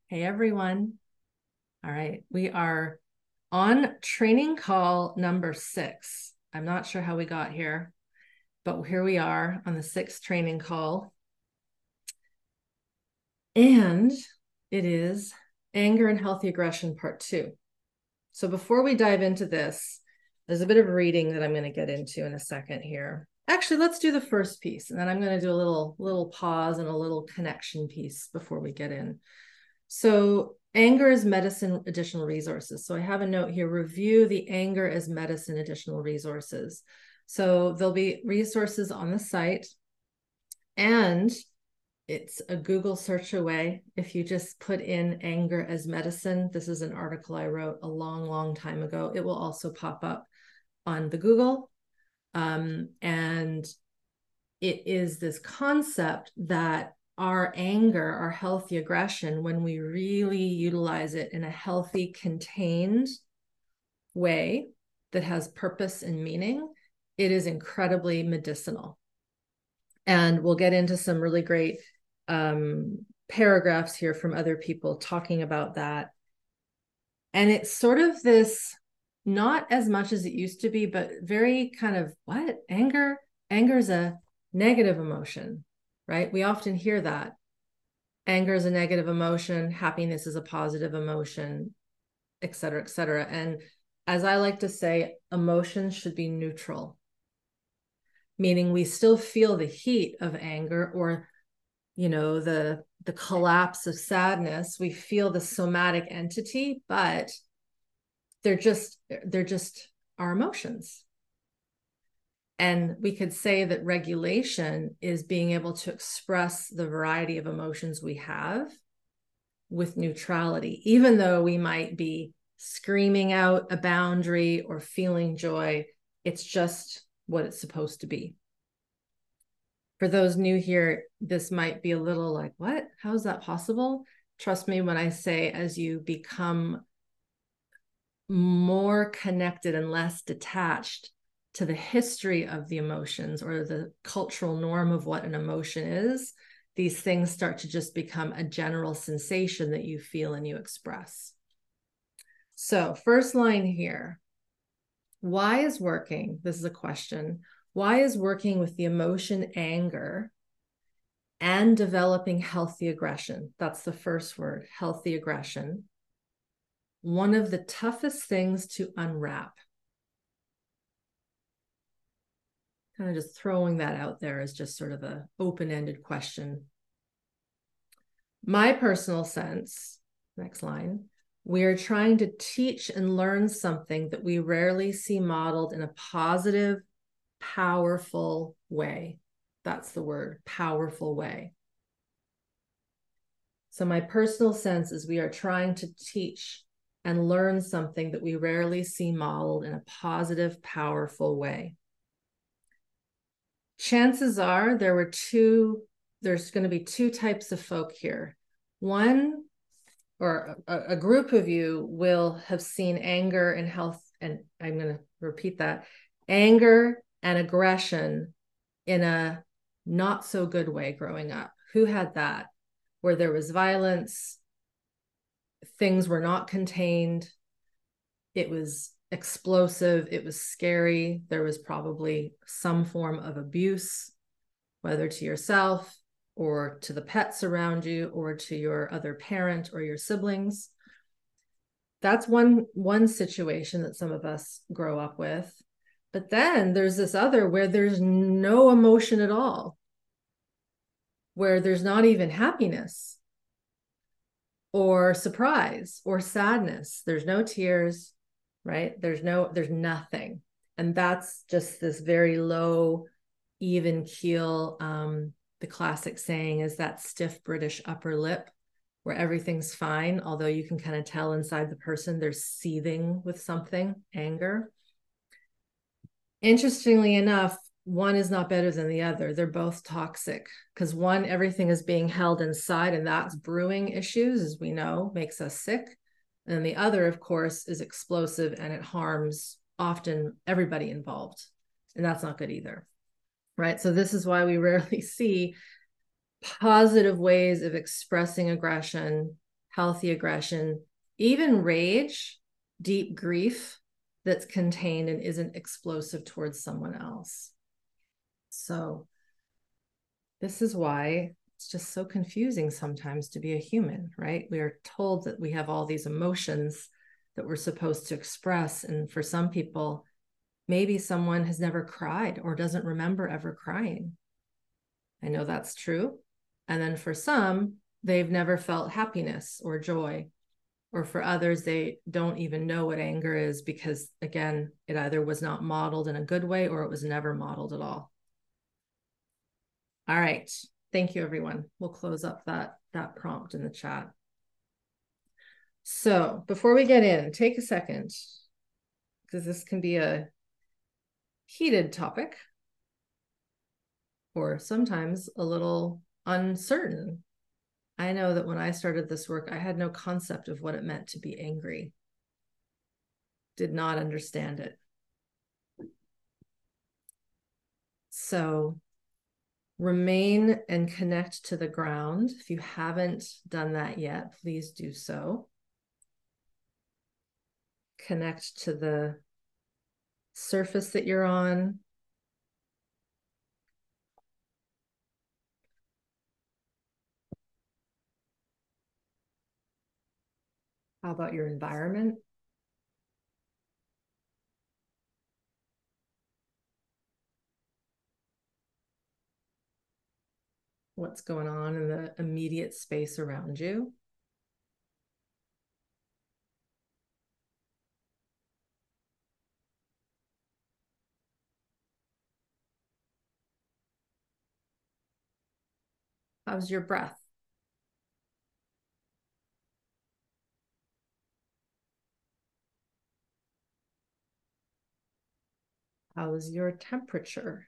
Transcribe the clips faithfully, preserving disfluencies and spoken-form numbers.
Hey everyone. All right, we are on training call number six. I'm not sure how we got here, but here we are on the sixth training call. And it is anger and healthy aggression part two. So before we dive into this, there's a bit of reading that I'm going to get into in a second here. Actually, let's do the first piece, and then I'm going to do a little little pause and a little connection piece before we get in. So anger as medicine additional resources. So I have a note here, review the anger as medicine additional resources. So there'll be resources on the site, and it's a Google search away. If you just put in anger as medicine, this is an article I wrote a long, long time ago. It will also pop up on the Google. Um, and it is this concept that our anger, our healthy aggression, when we really utilize it in a healthy, contained way that has purpose and meaning, it is incredibly medicinal. And we'll get into some really great um, paragraphs here from other people talking about that. And it's sort of this, not as much as it used to be, but very kind of what? Anger? Anger is a negative emotion, right? We often hear that. Anger is a negative emotion, happiness is a positive emotion, et cetera, et cetera. And as I like to say, emotions should be neutral, meaning we still feel the heat of anger or, you know, the, the collapse of sadness. We feel the somatic entity, but they're just, they're just our emotions. And we could say that regulation is being able to express the variety of emotions we have with neutrality, even though we might be screaming out a boundary or feeling joy. It's just what it's supposed to be. For those new here, this might be a little like, what? How is that possible? Trust me when I say, as you become more connected and less detached to the history of the emotions or the cultural norm of what an emotion is, these things start to just become a general sensation that you feel and you express. So first line here, why is working, this is a question, why is working with the emotion anger and developing healthy aggression, that's the first word, healthy aggression, one of the toughest things to unwrap? Kind of just throwing that out there as just sort of an open-ended question. My personal sense, next line, we are trying to teach and learn something that we rarely see modeled in a positive, powerful way. That's the word, powerful way. So my personal sense is we are trying to teach and learn something that we rarely see modeled in a positive, powerful way. Chances are there were two, there's going to be two types of folk here. One, or a, a group of you will have seen anger and health, and I'm going to repeat that, anger and aggression in a not so good way growing up. Who had that? Where there was violence, things were not contained, it was explosive, it was scary, there was probably some form of abuse, whether to yourself or to the pets around you or to your other parent or your siblings. That's one one situation that some of us grow up with. But then there's this other where there's no emotion at all, where there's not even happiness or surprise or sadness. There's no tears, right? There's no, there's nothing. And that's just this very low, even keel. Um, the classic saying is that stiff British upper lip where everything's fine, although you can kind of tell inside the person they're seething with something, anger. Interestingly enough, one is not better than the other. They're both toxic because one, everything is being held inside, and that's brewing issues, as we know, makes us sick. And the other, of course, is explosive and it harms often everybody involved. And that's not good either, right? So this is why we rarely see positive ways of expressing aggression healthy aggression, even rage, deep grief that's contained and isn't explosive towards someone else. So this is why it's just so confusing sometimes to be a human, right? We are told that we have all these emotions that we're supposed to express. And for some people, maybe someone has never cried or doesn't remember ever crying. I know that's true. And then for some, they've never felt happiness or joy. Or for others, they don't even know what anger is because, again, it either was not modeled in a good way or it was never modeled at all. All right. Thank you, everyone. We'll close up that, that prompt in the chat. So before we get in, take a second, because this can be a heated topic or sometimes a little uncertain. I know that when I started this work, I had no concept of what it meant to be angry. Did not understand it. So remain and connect to the ground. If you haven't done that yet, please do so. Connect to the surface that you're on. How about your environment? What's going on in the immediate space around you? How's your breath? How's your temperature?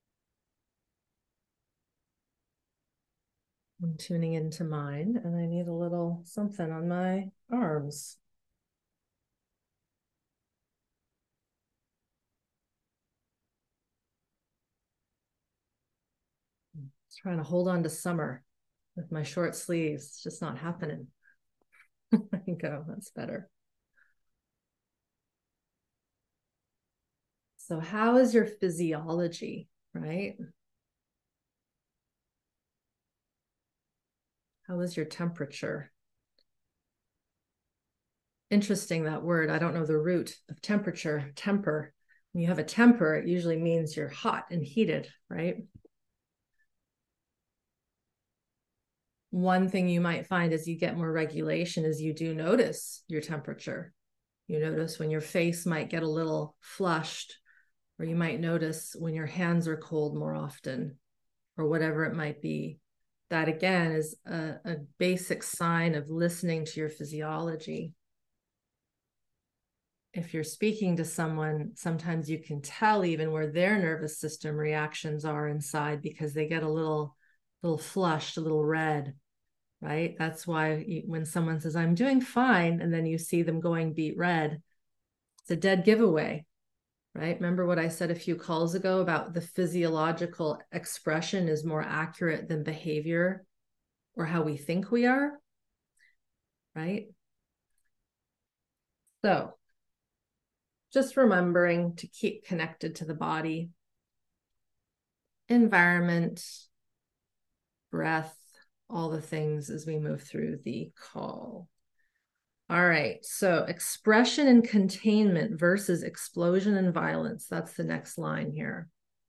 I'm tuning into mine and I need a little something on my arms. I'm trying to hold on to summer with my short sleeves. It's just not happening. There you go. That's better. So how is your physiology, right? How is your temperature? Interesting, that word. I don't know the root of temperature, temper. When you have a temper, it usually means you're hot and heated, right? One thing you might find as you get more regulation is you do notice your temperature. You notice when your face might get a little flushed, or you might notice when your hands are cold more often, or whatever it might be. That again is a, a basic sign of listening to your physiology. If you're speaking to someone, sometimes you can tell even where their nervous system reactions are inside because they get a little, little flushed, a little red, right? That's why you, when someone says, I'm doing fine, and then you see them going beet red, it's a dead giveaway, right? Remember what I said a few calls ago about the physiological expression is more accurate than behavior or how we think we are, right? So just remembering to keep connected to the body, environment, breath, all the things as we move through the call. All right, so expression and containment versus explosion and violence. That's the next line here.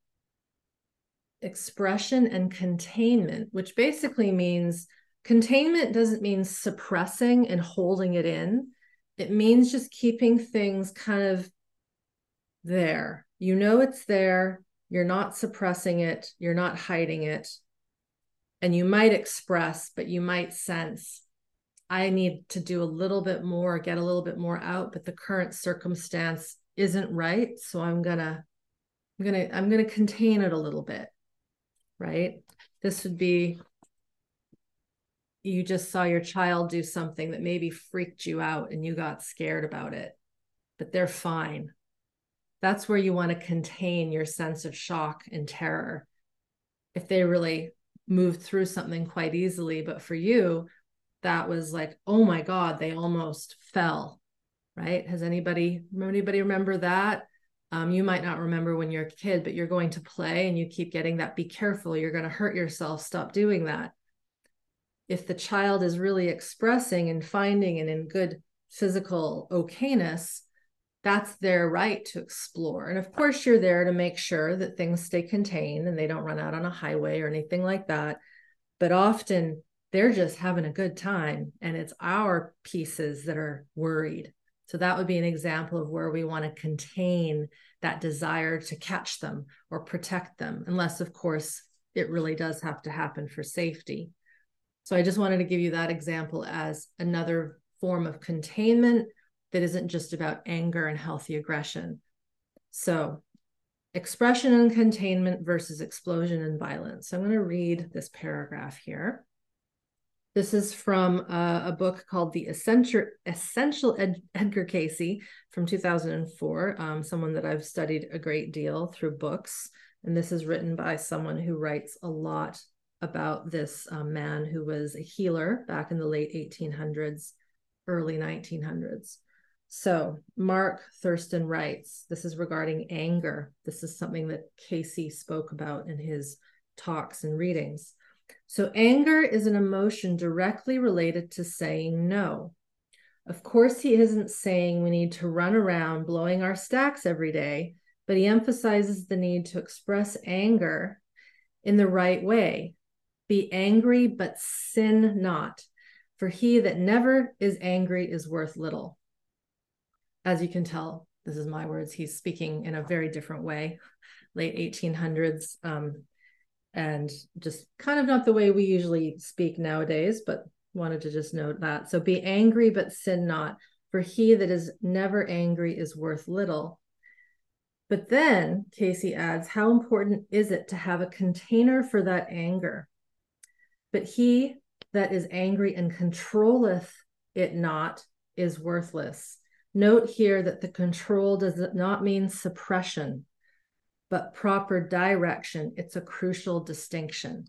Expression and containment, which basically means containment doesn't mean suppressing and holding it in. It means just keeping things kind of there. You know it's there. You're not suppressing it. You're not hiding it. And you might express, but you might sense, I need to do a little bit more, get a little bit more out, but the current circumstance isn't right. So I'm gonna, I'm gonna, I'm gonna contain it a little bit, right? This would be, you just saw your child do something that maybe freaked you out and you got scared about it, but they're fine. That's where you want to contain your sense of shock and terror. If they really moved through something quite easily, but for you, that was like, oh my God, they almost fell, right? Has anybody, anybody remember that? Um, you might not remember when you're a kid, but you're going to play and you keep getting that, be careful, you're going to hurt yourself, stop doing that. If the child is really expressing and finding and in good physical okayness, that's their right to explore. And of course, you're there to make sure that things stay contained and they don't run out on a highway or anything like that. But often they're just having a good time, and it's our pieces that are worried. So that would be an example of where we want to contain that desire to catch them or protect them, unless, of course, it really does have to happen for safety. So I just wanted to give you that example as another form of containment that isn't just about anger and healthy aggression. So expression and containment versus explosion and violence. So I'm going to read this paragraph here. This is from a, a book called The Essential, Essential Ed, Edgar Cayce from two thousand four, um, someone that I've studied a great deal through books. And this is written by someone who writes a lot about this um, man who was a healer back in the late eighteen hundreds, early nineteen hundreds. So Mark Thurston writes, this is regarding anger. This is something that Cayce spoke about in his talks and readings. So anger is an emotion directly related to saying no. Of course, he isn't saying we need to run around blowing our stacks every day, but he emphasizes the need to express anger in the right way. Be angry, but sin not, for he that never is angry is worth little. As you can tell, this is my words. He's speaking in a very different way, late eighteen hundreds, um, and just kind of not the way we usually speak nowadays, but wanted to just note that. So be angry, but sin not, for he that is never angry is worth little. But then Cayce adds, how important is it to have a container for that anger? But he that is angry and controlleth it not is worthless. Note here that the control does not mean suppression, but proper direction. It's a crucial distinction.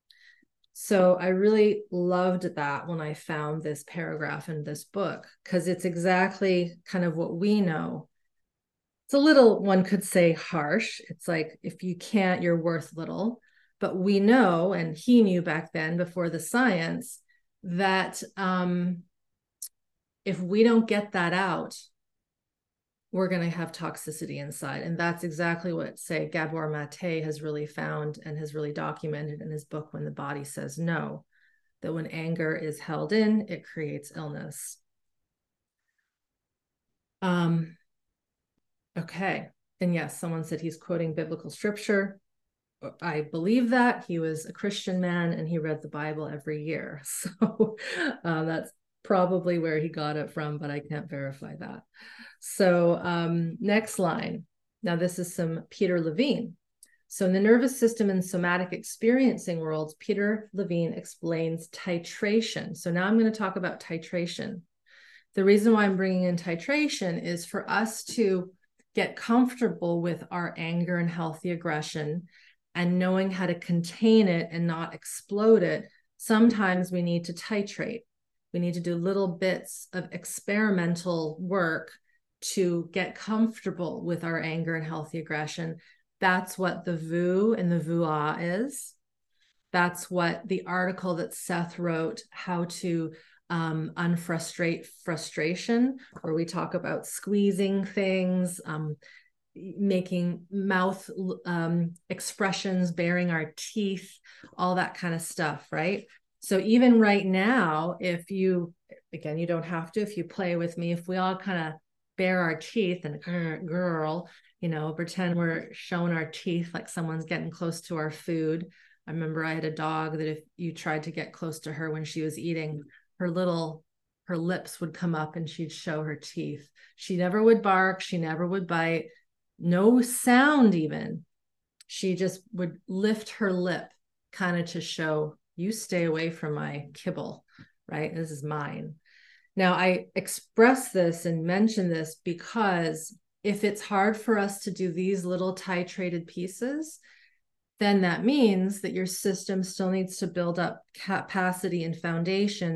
So I really loved that when I found this paragraph in this book, because it's exactly kind of what we know. It's a little, one could say, harsh. It's like, if you can't, you're worth little. But we know, and he knew back then before the science, that um, if we don't get that out, we're going to have toxicity inside. And that's exactly what, say, Gabor Mate has really found and has really documented in his book, When the Body Says No, that when anger is held in, it creates illness. Um, okay. And yes, someone said he's quoting biblical scripture. I believe that. He was a Christian man and he read the Bible every year. So uh, that's probably where he got it from, but I can't verify that. So um, next line. Now this is some Peter Levine. So in the nervous system and somatic experiencing worlds, Peter Levine explains titration. So now I'm going to talk about titration. The reason why I'm bringing in titration is for us to get comfortable with our anger and healthy aggression and knowing how to contain it and not explode it. Sometimes we need to titrate. We need to do little bits of experimental work to get comfortable with our anger and healthy aggression. That's what the V U and the V U A is. That's what the article that Seth wrote, How to um, Unfrustrate Frustration, where we talk about squeezing things, um, making mouth um, expressions, baring our teeth, all that kind of stuff, right? So even right now, if you, again, you don't have to, if you play with me, if we all kind of bare our teeth and girl, you know, pretend we're showing our teeth like someone's getting close to our food. I remember I had a dog that if you tried to get close to her when she was eating, her little, her lips would come up and she'd show her teeth. She never would bark. She never would bite. No sound even. She just would lift her lip kind of to show, you stay away from my kibble, right? This is mine. Now, I express this and mention this because if it's hard for us to do these little titrated pieces, then that means that your system still needs to build up capacity and foundation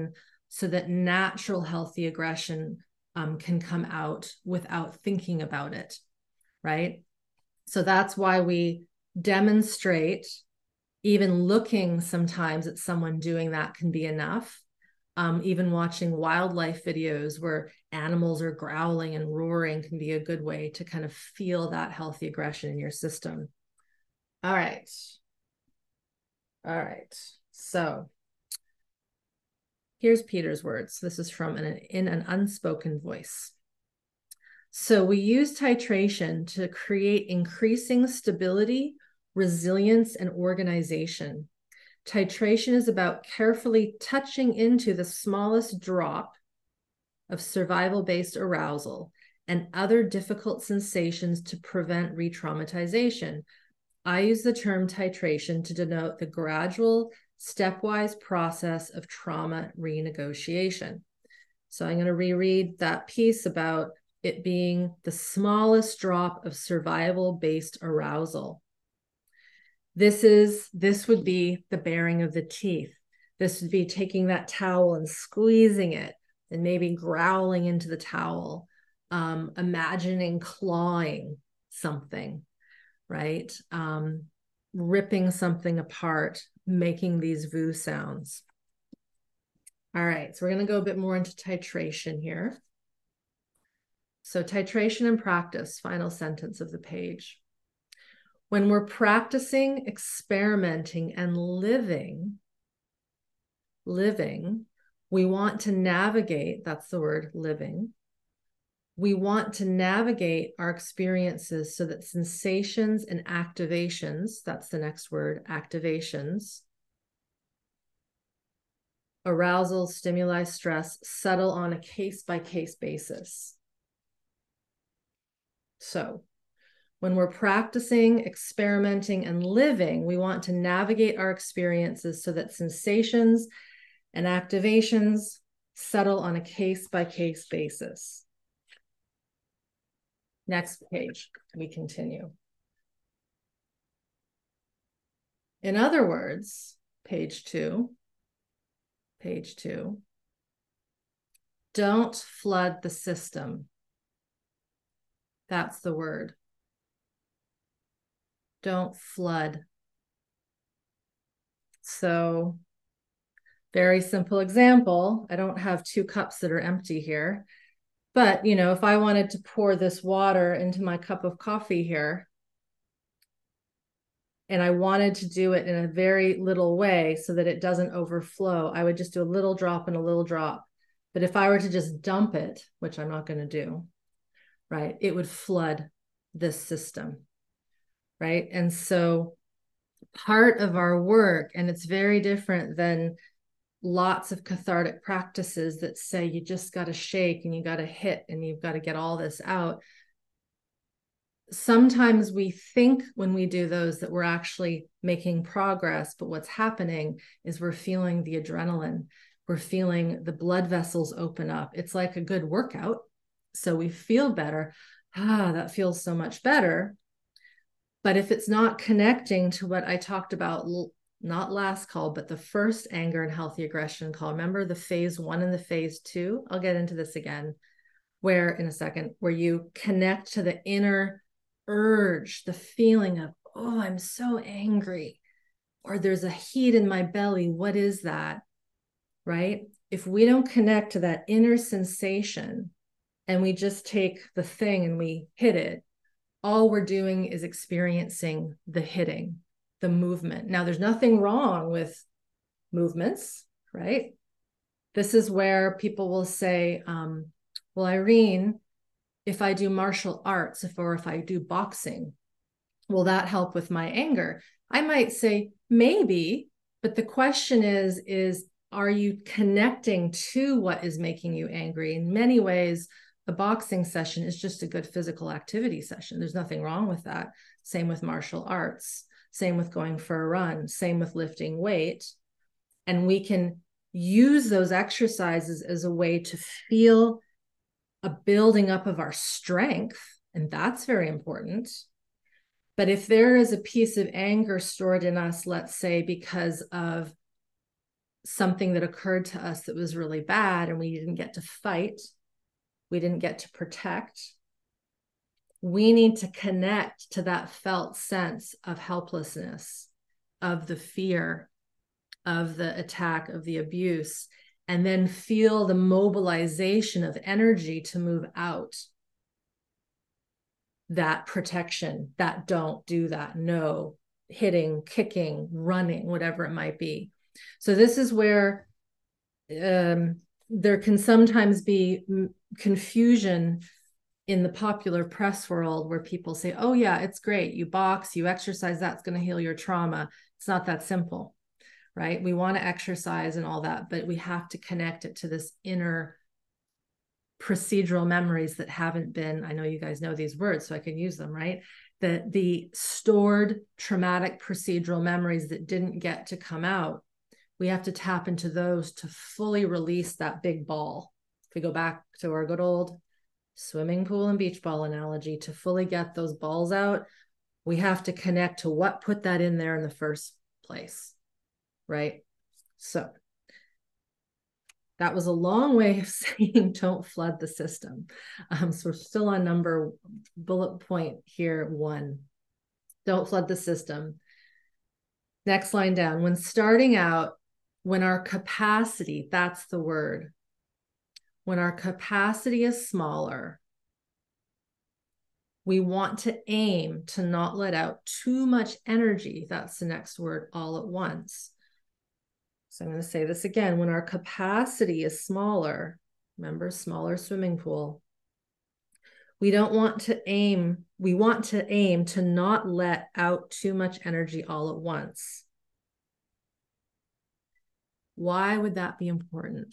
so that natural healthy aggression um, can come out without thinking about it, right? So that's why we demonstrate. Even looking sometimes at someone doing that can be enough. Um, even watching wildlife videos where animals are growling and roaring can be a good way to kind of feel that healthy aggression in your system. All right. All right. So here's Peter's words. This is from an, In an Unspoken Voice. So we use titration to create increasing stability, resilience, and organization. Titration is about carefully touching into the smallest drop of survival-based arousal and other difficult sensations to prevent re-traumatization. I use the term titration to denote the gradual, stepwise process of trauma renegotiation. So I'm going to reread that piece about it being the smallest drop of survival-based arousal. This is, this would be the baring of the teeth. This would be taking that towel and squeezing it and maybe growling into the towel, um, imagining clawing something, right? Um, ripping something apart, making these V U sounds. All right, so we're going to go a bit more into titration here. So titration and practice, final sentence of the page. When we're practicing, experimenting, and living, living, we want to navigate, that's the word, living. We want to navigate our experiences so that sensations and activations, that's the next word, activations, arousal, stimuli, stress, settle on a case-by-case basis. So when we're practicing, experimenting, and living, we want to navigate our experiences so that sensations and activations settle on a case-by-case basis. Next page, we continue. In other words, page two, page two, don't flood the system. That's the word. Don't flood. So, very simple example. I don't have two cups that are empty here. But, you know, if I wanted to pour this water into my cup of coffee here, and I wanted to do it in a very little way so that it doesn't overflow, I would just do a little drop and a little drop. But if I were to just dump it, which I'm not going to do, right, it would flood this system, right? And so part of our work, and it's very different than lots of cathartic practices that say you just got to shake and you got to hit and you've got to get all this out. Sometimes we think when we do those that we're actually making progress, but what's happening is we're feeling the adrenaline. We're feeling the blood vessels open up. It's like a good workout. So we feel better. Ah, that feels so much better. But if it's not connecting to what I talked about, not last call, but the first anger and healthy aggression call, remember the phase one and the phase two? I'll get into this again, where in a second, where you connect to the inner urge, the feeling of, oh, I'm so angry, or there's a heat in my belly. What is that? Right? If we don't connect to that inner sensation and we just take the thing and we hit it, all we're doing is experiencing the hitting, the movement. Now, there's nothing wrong with movements, right? This is where people will say, um, well, Irene, if I do martial arts, if, or if I do boxing, will that help with my anger? I might say, maybe, but the question is, is, are you connecting to what is making you angry? In many ways, a boxing session is just a good physical activity session. There's nothing wrong with that. Same with martial arts, same with going for a run, same with lifting weight. And we can use those exercises as a way to feel a building up of our strength, and that's very important. But if there is a piece of anger stored in us, let's say because of something that occurred to us that was really bad and we didn't get to fight, we didn't get to protect, we need to connect to that felt sense of helplessness, of the fear, of the attack, of the abuse, and then feel the mobilization of energy to move out that protection, that don't do that, no, hitting, kicking, running, whatever it might be. So this is where um, there can sometimes be confusion in the popular press world where people say, oh yeah, it's great. You box, you exercise, that's going to heal your trauma. It's not that simple, right? We want to exercise and all that, but we have to connect it to this inner procedural memories that haven't been, I know you guys know these words, so I can use them, right? The, the stored traumatic procedural memories that didn't get to come out. We have to tap into those to fully release that big ball. If we go back to our good old swimming pool and beach ball analogy, to fully get those balls out, we have to connect to what put that in there in the first place, right? So that was a long way of saying don't flood the system. Um, so we're still on number bullet point here, one. Don't flood the system. Next line down. When starting out, when our capacity, that's the word, when our capacity is smaller, we want to aim to not let out too much energy. That's the next word, all at once. So I'm going to say this again. When our capacity is smaller, remember, smaller swimming pool, we don't want to aim, we want to aim to not let out too much energy all at once. Why would that be important?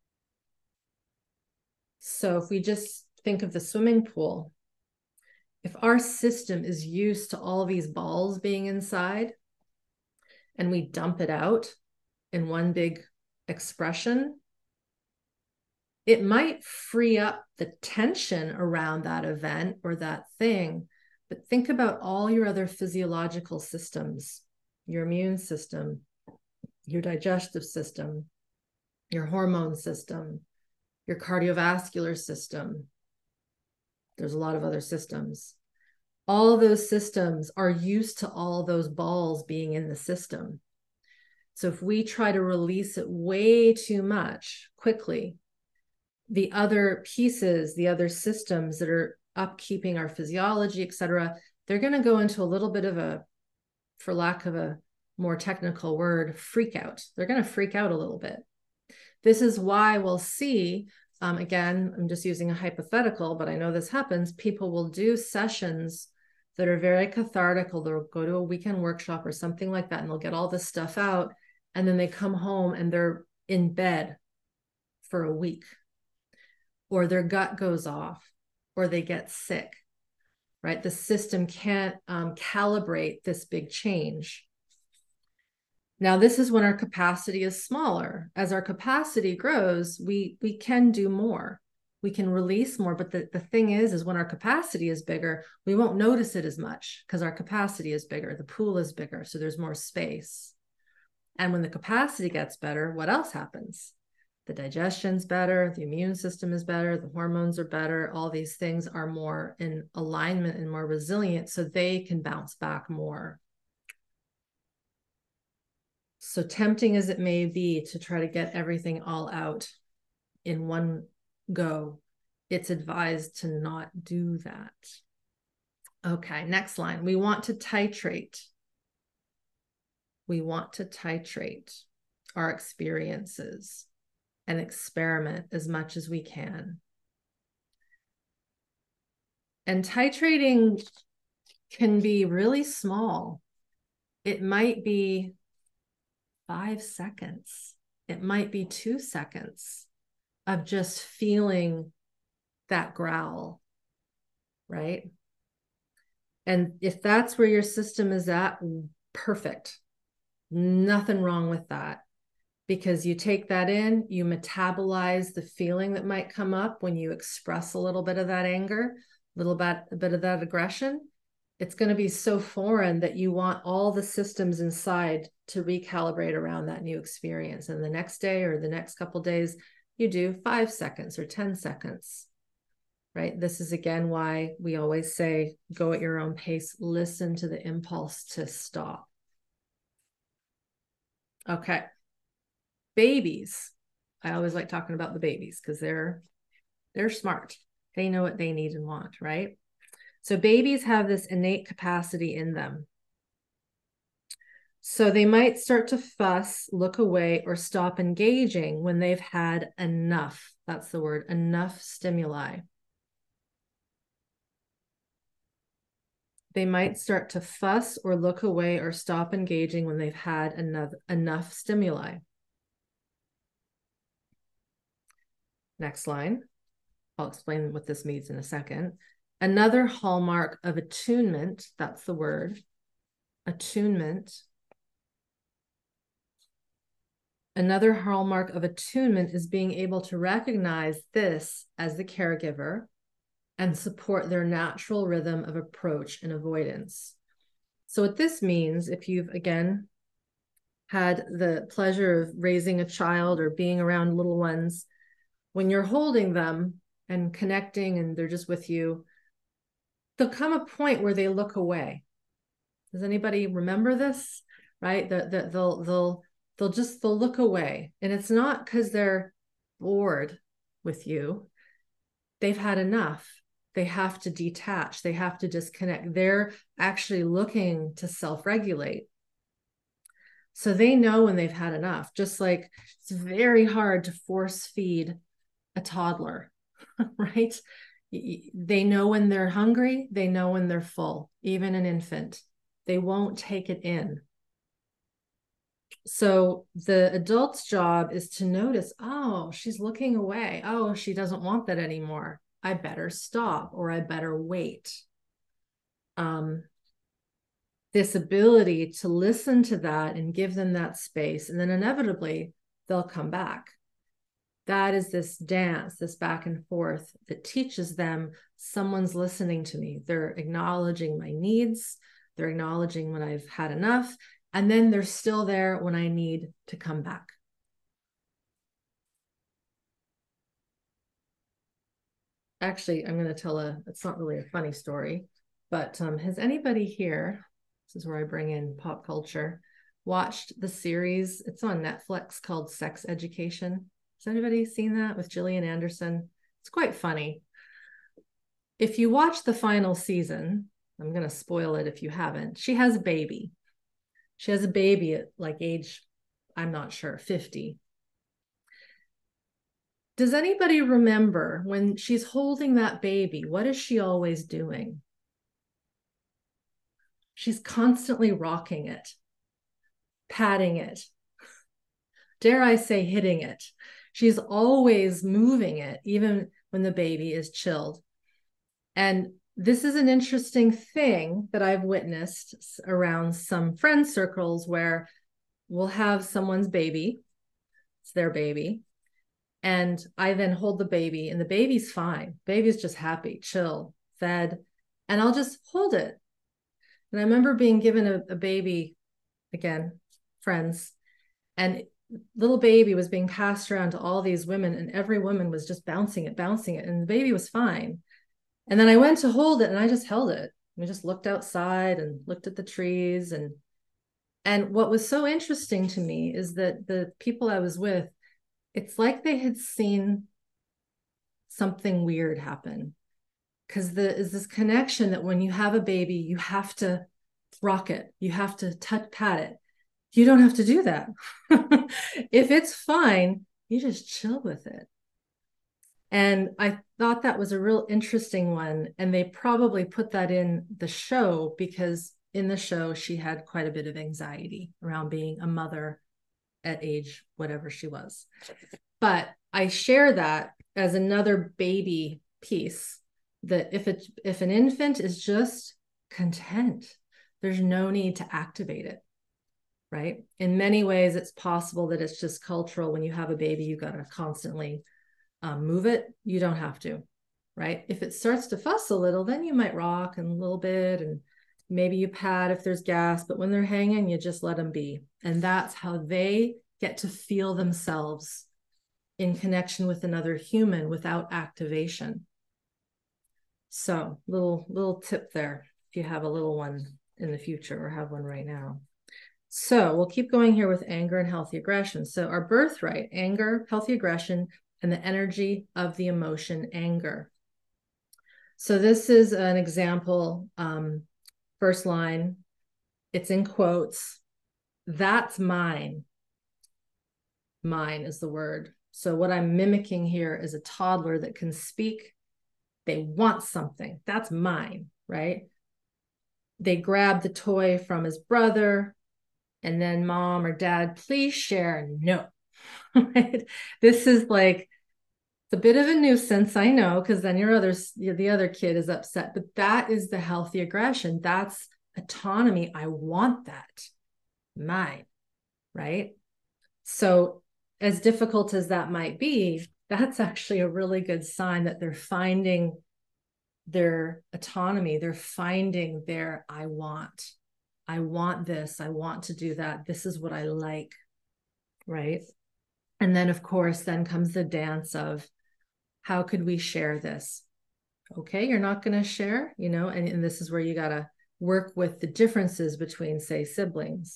So if we just think of the swimming pool, if our system is used to all these balls being inside and we dump it out in one big expression, it might free up the tension around that event or that thing. But think about all your other physiological systems, your immune system, your digestive system, your hormone system, your cardiovascular system. There's a lot of other systems. All those systems are used to all those balls being in the system. So if we try to release it way too much quickly, the other pieces, the other systems that are upkeeping our physiology, et cetera, they're going to go into a little bit of a, for lack of a more technical word, freak out. They're going to freak out a little bit. This is why we'll see, um, again, I'm just using a hypothetical, but I know this happens. People will do sessions that are very cathartic. They'll go to a weekend workshop or something like that, and they'll get all this stuff out. And then they come home and they're in bed for a week, or their gut goes off, or they get sick, right? The system can't um, calibrate this big change. Now, this is when our capacity is smaller. As our capacity grows, we, we can do more. We can release more. But the, the thing is, is when our capacity is bigger, we won't notice it as much because our capacity is bigger. The pool is bigger, so there's more space. And when the capacity gets better, what else happens? The digestion's better, the immune system is better, the hormones are better, all these things are more in alignment and more resilient, so they can bounce back more. So tempting as it may be to try to get everything all out in one go, it's advised to not do that. Okay, next line. We want to titrate. We want to titrate our experiences and experiment as much as we can. And titrating can be really small. It might be five seconds. It might be two seconds of just feeling that growl, right? And if that's where your system is at, perfect. Nothing wrong with that. Because you take that in, you metabolize the feeling that might come up when you express a little bit of that anger, a little bit, a bit of that aggression. it's going to be so foreign that you want all the systems inside to recalibrate around that new experience. And the next day or the next couple of days, you do five seconds or ten seconds, right? This is again why we always say, go at your own pace, listen to the impulse to stop. Okay. Babies. I always like talking about the babies because they're, they're smart. They know what they need and want, right? So babies have this innate capacity in them. So they might start to fuss, look away, or stop engaging when they've had enough. That's the word, enough stimuli. They might start to fuss or look away or stop engaging when they've had enough, enough stimuli. Next line. I'll explain what this means in a second. Another hallmark of attunement, that's the word, attunement. Another hallmark of attunement is being able to recognize this as the caregiver and support their natural rhythm of approach and avoidance. So what this means, if you've, again, had the pleasure of raising a child or being around little ones, when you're holding them and connecting and they're just with you, there'll come a point where they look away. Does anybody remember this? Right? That the, they'll they'll they'll just they'll look away, and it's not because they're bored with you. They've had enough. They have to detach. They have to disconnect. They're actually looking to self-regulate. So they know when they've had enough. Just like it's very hard to force feed a toddler, right? They know when they're hungry. They know when they're full. Even an infant, they won't take it in. So the adult's job is to notice, oh, she's looking away. Oh, she doesn't want that anymore. I better stop, or I better wait. Um, this ability to listen to that and give them that space, and then inevitably they'll come back. That is this dance, this back and forth that teaches them someone's listening to me. They're acknowledging my needs. They're acknowledging when I've had enough. And then they're still there when I need to come back. Actually, I'm going to tell a, it's not really a funny story, but um, has anybody here, this is where I bring in pop culture, watched the series? It's on Netflix called Sex Education. Has anybody seen that with Gillian Anderson? It's quite funny. If you watch the final season, I'm going to spoil it if you haven't, she has a baby. She has a baby at like age, I'm not sure, fifty. Does anybody remember when she's holding that baby, what is she always doing? She's constantly rocking it, patting it, dare I say hitting it. She's always moving it, even when the baby is chilled. And this is an interesting thing that I've witnessed around some friend circles where we'll have someone's baby, it's their baby, and I then hold the baby, and the baby's fine. Baby's just happy, chill, fed, and I'll just hold it. And I remember being given a, a baby, again, friends, and little baby was being passed around to all these women, and every woman was just bouncing it, bouncing it, and the baby was fine. And then I went to hold it, and I just held it. We just looked outside and looked at the trees. And, and what was so interesting to me is that the people I was with, it's like they had seen something weird happen. Because there is this connection that when you have a baby, you have to rock it. You have to touch, pat it. You don't have to do that. If it's fine, you just chill with it. And I thought that was a real interesting one. And they probably put that in the show because in the show, she had quite a bit of anxiety around being a mother at age whatever she was. But I share that as another baby piece, that if it if an infant is just content, there's no need to activate it, right? In many ways, it's possible that it's just cultural. When you have a baby, you've got to constantly um, move it. You don't have to, right? If it starts to fuss a little, then you might rock and a little bit and Maybe you pat if there's gas, but when they're hanging, you just let them be. And that's how they get to feel themselves in connection with another human without activation. So little, little tip there if you have a little one in the future or have one right now. So we'll keep going here with anger and healthy aggression. So our birthright, anger, healthy aggression, and the energy of the emotion anger. So this is an example, um, first line, it's in quotes. That's mine. Mine is the word. So what I'm mimicking here is a toddler that can speak. They want something. That's mine, right? They grab the toy from his brother, and then mom or dad, please share. No. Right? This is like, it's a bit of a nuisance, I know, because then your other, the other kid is upset, but that is the healthy aggression. That's autonomy. I want that. Mine, right? So as difficult as that might be, that's actually a really good sign that they're finding their autonomy. They're finding their, I want, I want this. I want to do that. This is what I like, right? And then, of course, then comes the dance of how could we share this? Okay, you're not going to share, you know, and, and this is where you got to work with the differences between, say, siblings.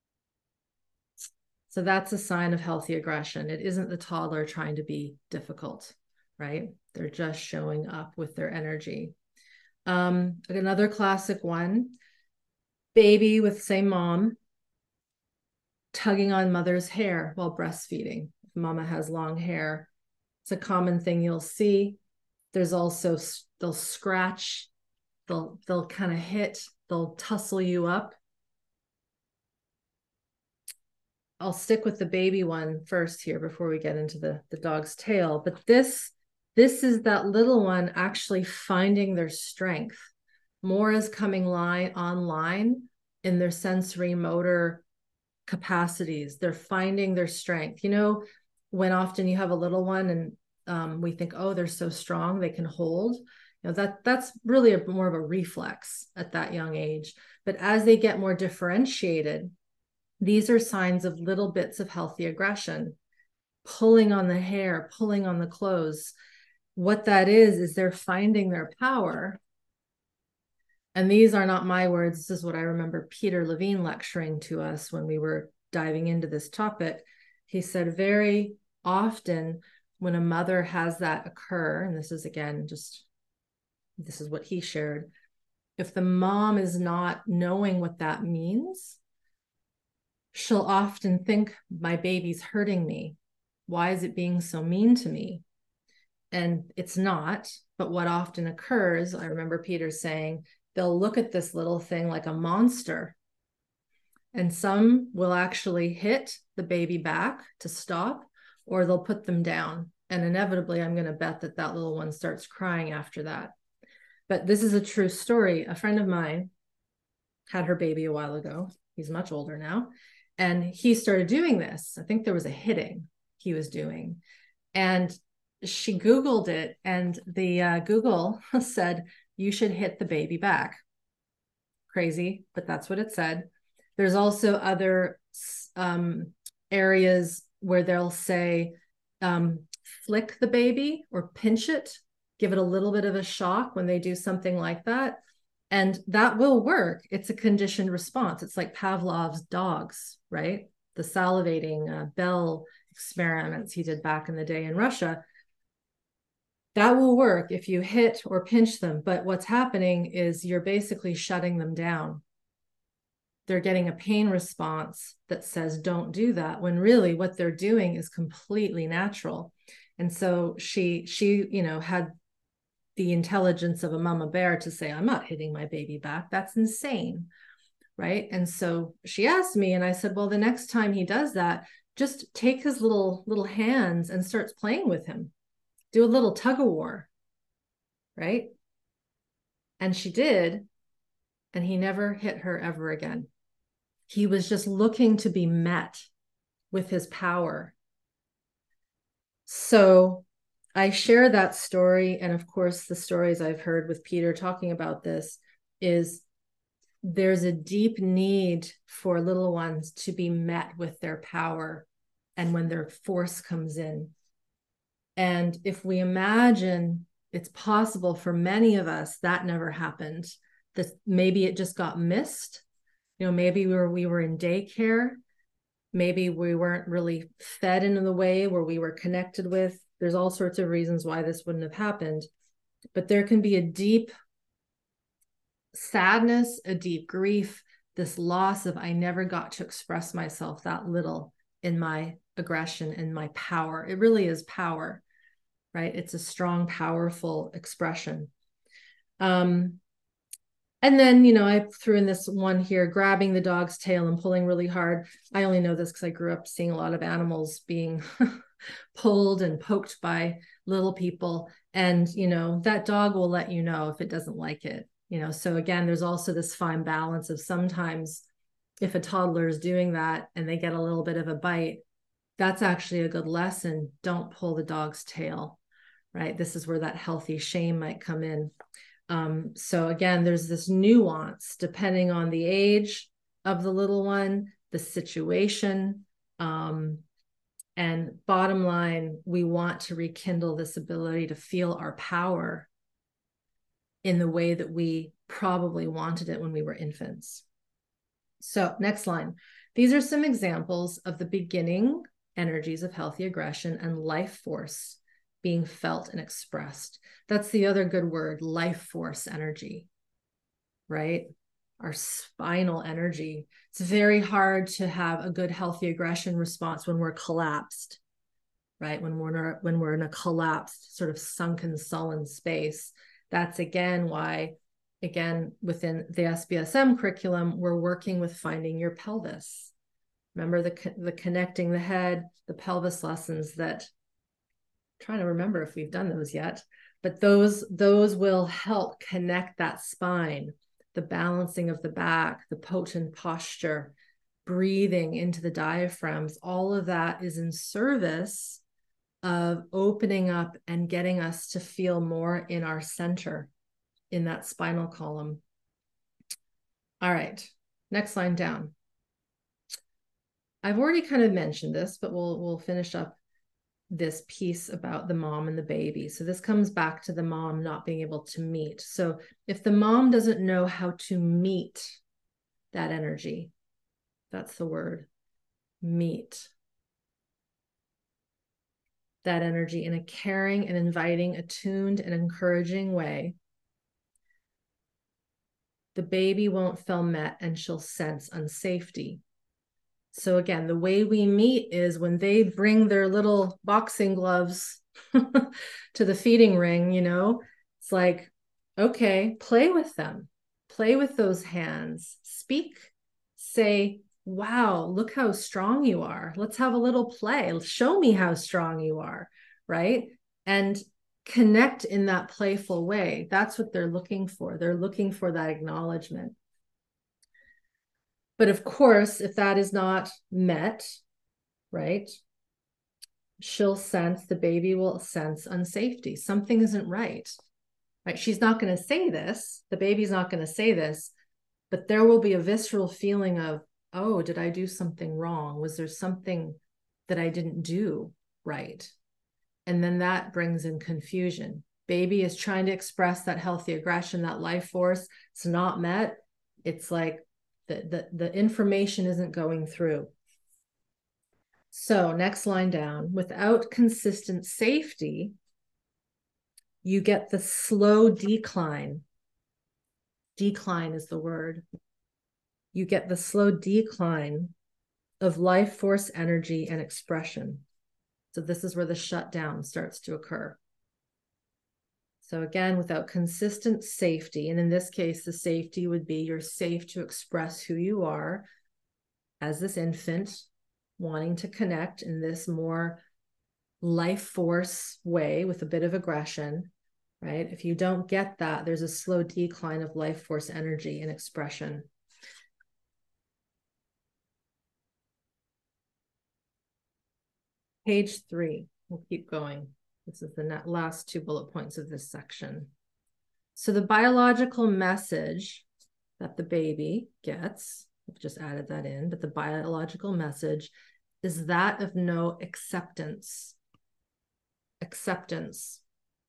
So that's a sign of healthy aggression. It isn't the toddler trying to be difficult, right? They're just showing up with their energy. Um, another classic one, baby with same mom tugging on mother's hair while breastfeeding. If mama has long hair, it's a common thing you'll see. There's also, they'll scratch, they'll, they'll kind of hit, they'll tussle you up. I'll stick with the baby one first here before we get into the, the dog's tail. But this, this is that little one actually finding their strength. More is coming line online in their sensory motor capacities. They're finding their strength. You know, when often you have a little one and um, we think, oh, they're so strong, they can hold. You know, that that's really a, more of a reflex at that young age. But as they get more differentiated, these are signs of little bits of healthy aggression, pulling on the hair, pulling on the clothes. What that is, is they're finding their power. And these are not my words. This is what I remember Peter Levine lecturing to us when we were diving into this topic. He said very often when a mother has that occur, and this is again, just, this is what he shared. If the mom is not knowing what that means, she'll often think, my baby's hurting me. Why is it being so mean to me? And it's not, but what often occurs, I remember Peter saying, they'll look at this little thing like a monster. And some will actually hit the baby back to stop, or they'll put them down. And inevitably, I'm going to bet that that little one starts crying after that. But this is a true story. A friend of mine had her baby a while ago. He's much older now. And he started doing this. I think there was a hitting he was doing. And she Googled it, and the uh, Google said, you should hit the baby back. Crazy, but that's what it said. There's also other um, areas where they'll say, um, flick the baby or pinch it, give it a little bit of a shock when they do something like that. And that will work. It's a conditioned response. It's like Pavlov's dogs, right? The salivating uh, Bell experiments he did back in the day in Russia. That will work if you hit or pinch them. But what's happening is you're basically shutting them down. They're getting a pain response that says, don't do that, when really what they're doing is completely natural. And so she, she, you know, had the intelligence of a mama bear to say, I'm not hitting my baby back. That's insane. Right. And so she asked me, and I said, well, the next time he does that, just take his little, little hands and starts playing with him. Do a little tug of war. Right. And she did. And he never hit her ever again. He was just looking to be met with his power. So I share that story. And of course, the stories I've heard with Peter talking about this is there's a deep need for little ones to be met with their power and when their force comes in. And if we imagine it's possible for many of us, that never happened. This, maybe it just got missed. You know, maybe we were, we were in daycare. Maybe we weren't really fed in the way where we were connected with. There's all sorts of reasons why this wouldn't have happened. But there can be a deep sadness, a deep grief, this loss of I never got to express myself that little in my aggression and my power. It really is power, right? It's a strong, powerful expression. Um, and then, you know, I threw in this one here, grabbing the dog's tail and pulling really hard. I only know this because I grew up seeing a lot of animals being pulled and poked by little people. And, you know, that dog will let you know if it doesn't like it. You know, so again, there's also this fine balance of sometimes if a toddler is doing that and they get a little bit of a bite, that's actually a good lesson. Don't pull the dog's tail, right? This is where that healthy shame might come in. Um, so again, there's this nuance depending on the age of the little one, the situation, um, and bottom line, we want to rekindle this ability to feel our power in the way that we probably wanted it when we were infants. So next line. These are some examples of the beginning energies of healthy aggression and life force being felt and expressed. That's the other good word, life force energy, right? Our spinal energy. It's very hard to have a good healthy aggression response when we're collapsed, right? When we're in a, when we're in a collapsed, sort of sunken, sullen space. That's again why, again, within the S B S M curriculum, we're working with finding your pelvis. Remember the, the connecting the head, the pelvis lessons that, I'm trying to remember if we've done those yet, but those, those will help connect that spine, the balancing of the back, the potent posture, breathing into the diaphragms. All of that is in service of opening up and getting us to feel more in our center, in that spinal column. All right, next line down. I've already kind of mentioned this, but we'll we'll finish up this piece about the mom and the baby. So this comes back to the mom not being able to meet. So if the mom doesn't know how to meet that energy, that's the word, meet that energy in a caring and inviting, attuned and encouraging way, the baby won't feel met and she'll sense unsafety. So again, the way we meet is when they bring their little boxing gloves to the feeding ring, you know, it's like, okay, play with them, play with those hands, speak, say, wow, look how strong you are. Let's have a little play. Show me how strong you are, right? And connect in that playful way. That's what they're looking for. They're looking for that acknowledgement. But of course, if that is not met, right, she'll sense, the baby will sense unsafety. Something isn't right, right? She's not going to say this. The baby's not going to say this, but there will be a visceral feeling of, oh, did I do something wrong? Was there something that I didn't do right? And then that brings in confusion. Baby is trying to express that healthy aggression, that life force. It's not met. It's like, The, the, the information isn't going through. So next line down, without consistent safety, you get the slow decline. Decline is the word. You get the slow decline of life force energy and expression. So this is where the shutdown starts to occur. So again, without consistent safety, and in this case, the safety would be you're safe to express who you are as this infant, wanting to connect in this more life force way with a bit of aggression, right? If you don't get that, there's a slow decline of life force energy and expression. Page three, we'll keep going. This is the last two bullet points of this section. So the biological message that the baby gets, I've just added that in, but the biological message is that of no acceptance. Acceptance.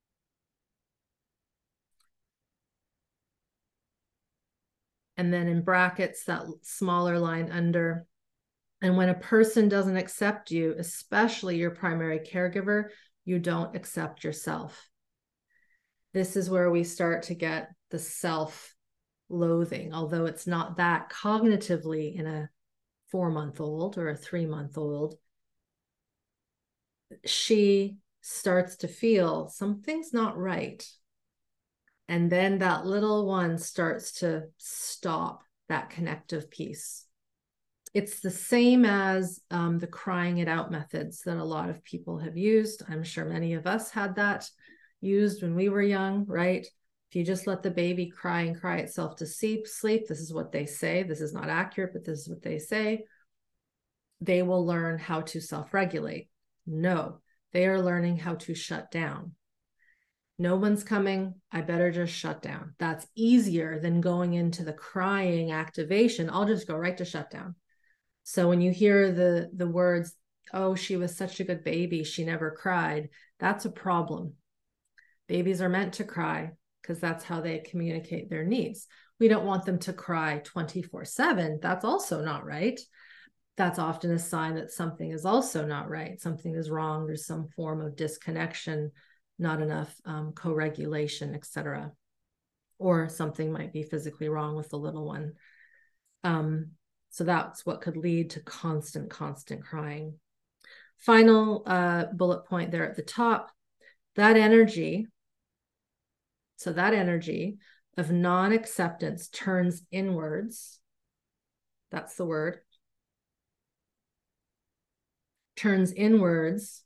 And then in brackets, that smaller line under. And when a person doesn't accept you, especially your primary caregiver, you don't accept yourself. This is where we start to get the self-loathing, although it's not that cognitively in a four-month-old or a three-month-old. She starts to feel something's not right. And then that little one starts to stop that connective piece. It's the same as um, the crying it out methods that a lot of people have used. I'm sure many of us had that used when we were young, right? If you just let the baby cry and cry itself to sleep, sleep, this is what they say. This is not accurate, but this is what they say. They will learn how to self-regulate. No, they are learning how to shut down. No one's coming, I better just shut down. That's easier than going into the crying activation. I'll just go right to shutdown. So when you hear the, the words, oh, she was such a good baby, she never cried, that's a problem. Babies are meant to cry because that's how they communicate their needs. We don't want them to cry twenty-four seven. That's also not right. That's often a sign that something is also not right. Something is wrong. There's some form of disconnection, not enough um, co-regulation, et cetera. Or something might be physically wrong with the little one. Um, so that's what could lead to constant, constant crying. Final uh, bullet point there at the top, that energy, so that energy of non-acceptance turns inwards. That's the word. Turns inwards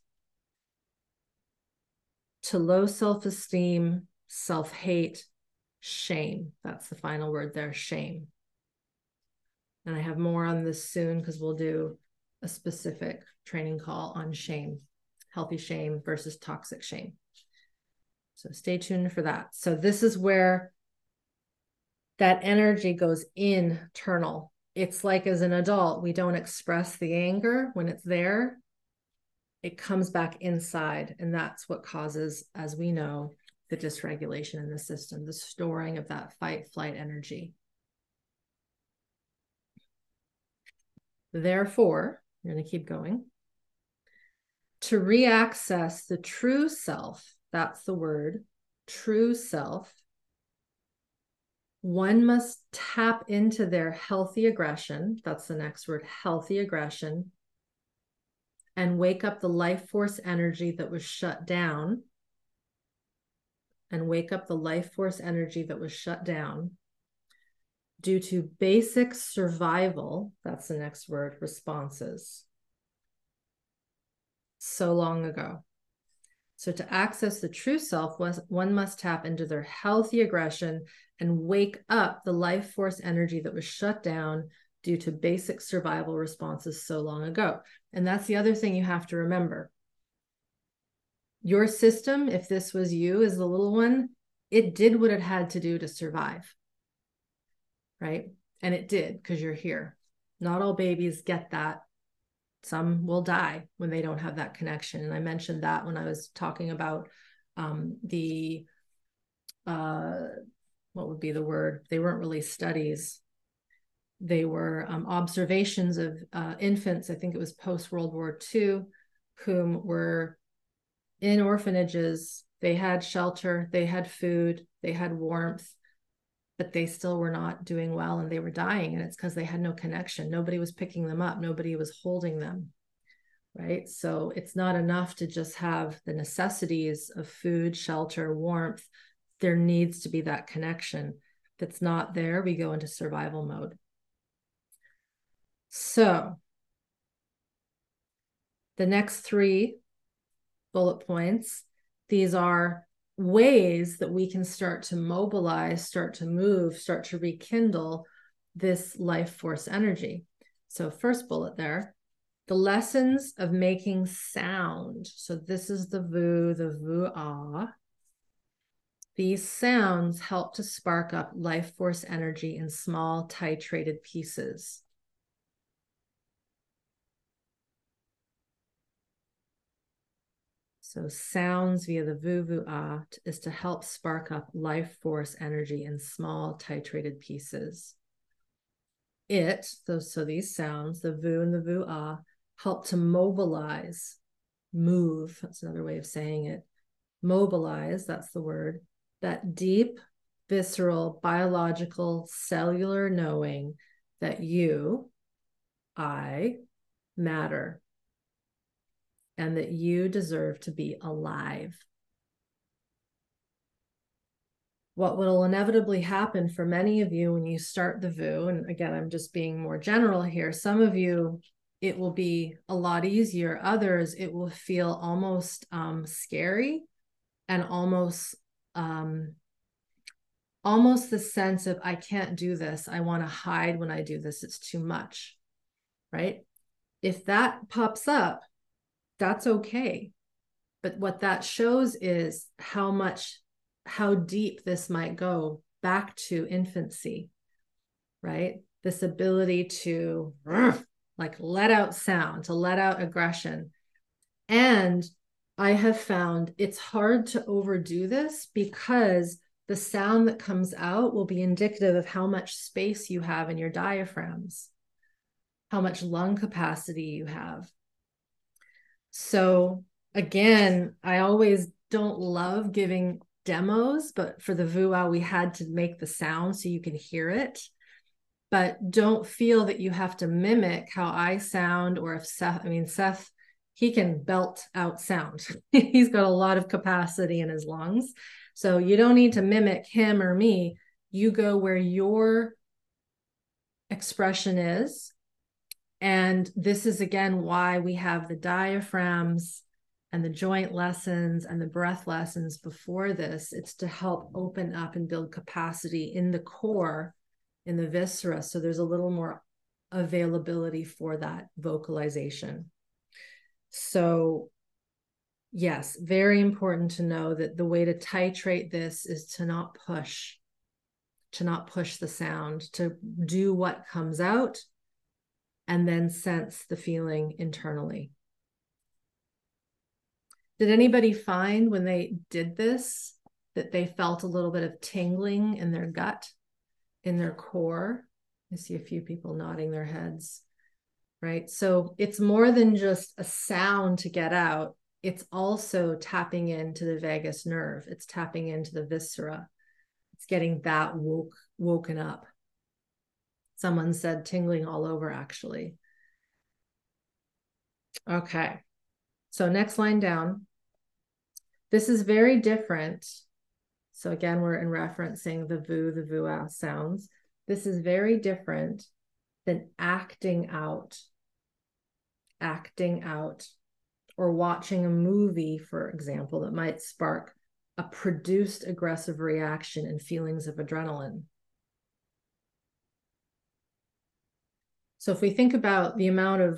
to low self-esteem, self-hate, shame. That's the final word there, shame. And I have more on this soon because we'll do a specific training call on shame, healthy shame versus toxic shame. So stay tuned for that. So this is where that energy goes internal. It's like as an adult, we don't express the anger when it's there. It comes back inside. And that's what causes, as we know, the dysregulation in the system, the storing of that fight flight energy. Therefore, I'm going to keep going. To reaccess the true self, that's the word, true self, one must tap into their healthy aggression, that's the next word, healthy aggression, and wake up the life force energy that was shut down, and wake up the life force energy that was shut down due to basic survival, that's the next word, responses, so long ago. So to access the true self, one must tap into their healthy aggression and wake up the life force energy that was shut down due to basic survival responses so long ago. And that's the other thing you have to remember. Your system, if this was you as the little one, it did what it had to do to survive, right? And it did because you're here. Not all babies get that. Some will die when they don't have that connection. And I mentioned that when I was talking about um, the, uh, what would be the word? They weren't really studies. They were um, observations of uh, infants, I think it was post-World War Two, whom were in orphanages. They had shelter, they had food, they had warmth, but they still were not doing well and they were dying. And it's because they had no connection. Nobody was picking them up. Nobody was holding them, right? So it's not enough to just have the necessities of food, shelter, warmth. There needs to be that connection. If it's not there, we go into survival mode. So the next three bullet points, these are ways that we can start to mobilize, start to move, start to rekindle this life force energy. So first bullet there, the lessons of making sound. So this is the vu, the vu-ah. These sounds help to spark up life force energy in small, titrated pieces. So sounds via the vu-vu-ah is to help spark up life force energy in small, titrated pieces. It, so, so these sounds, the vu and the vu-ah, help to mobilize, move, that's another way of saying it, mobilize, that's the word, that deep, visceral, biological, cellular knowing that you, I, matter, and that you deserve to be alive. What will inevitably happen for many of you when you start the vu, and again, I'm just being more general here, some of you, it will be a lot easier. Others, it will feel almost um, scary and almost um, almost the sense of, I can't do this. I want to hide when I do this. It's too much, right? If that pops up, that's okay. But what that shows is how much, how deep this might go back to infancy, right? This ability to like let out sound, to let out aggression. And I have found it's hard to overdo this because the sound that comes out will be indicative of how much space you have in your diaphragms, how much lung capacity you have. So again, I always don't love giving demos, but for the vu-ah, we had to make the sound so you can hear it. But don't feel that you have to mimic how I sound, or if Seth, I mean, Seth, he can belt out sound. He's got a lot of capacity in his lungs. So you don't need to mimic him or me. You go where your expression is. And this is, again, why we have the diaphragms and the joint lessons and the breath lessons before this. It's to help open up and build capacity in the core, in the viscera. So there's a little more availability for that vocalization. So yes, very important to know that the way to titrate this is to not push, to not push the sound, to do what comes out and then sense the feeling internally. Did anybody find when they did this that they felt a little bit of tingling in their gut, in their core? I see a few people nodding their heads, right? So it's more than just a sound to get out. It's also tapping into the vagus nerve. It's tapping into the viscera. It's getting that woke, woken up. Someone said tingling all over, actually. Okay. So next line down. This is very different. So again, we're in referencing the vu, the vu-ah sounds. This is very different than acting out, acting out, or watching a movie, for example, that might spark a produced aggressive reaction and feelings of adrenaline. So if we think about the amount of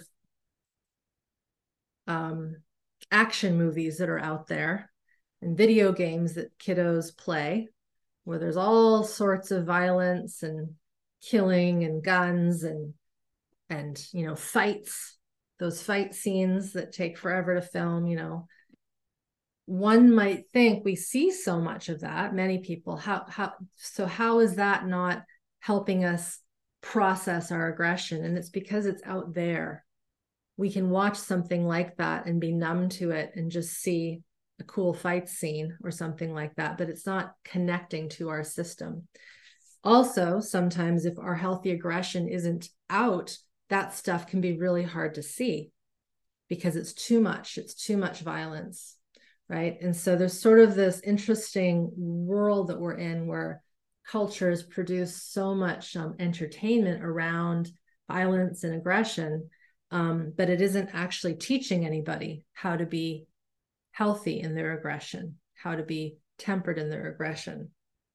um, action movies that are out there and video games that kiddos play, where there's all sorts of violence and killing and guns and and you know fights, those fight scenes that take forever to film, you know, one might think we see so much of that, many people, how how so how is that not helping us process our aggression? And it's because it's out there. We can watch something like that and be numb to it and just see a cool fight scene or something like that, but it's not connecting to our system. Also, sometimes if our healthy aggression isn't out, that stuff can be really hard to see because it's too much. It's too much violence, right? And so there's sort of this interesting world that we're in where cultures produce so much um, entertainment around violence and aggression, um, but it isn't actually teaching anybody how to be healthy in their aggression, how to be tempered in their aggression.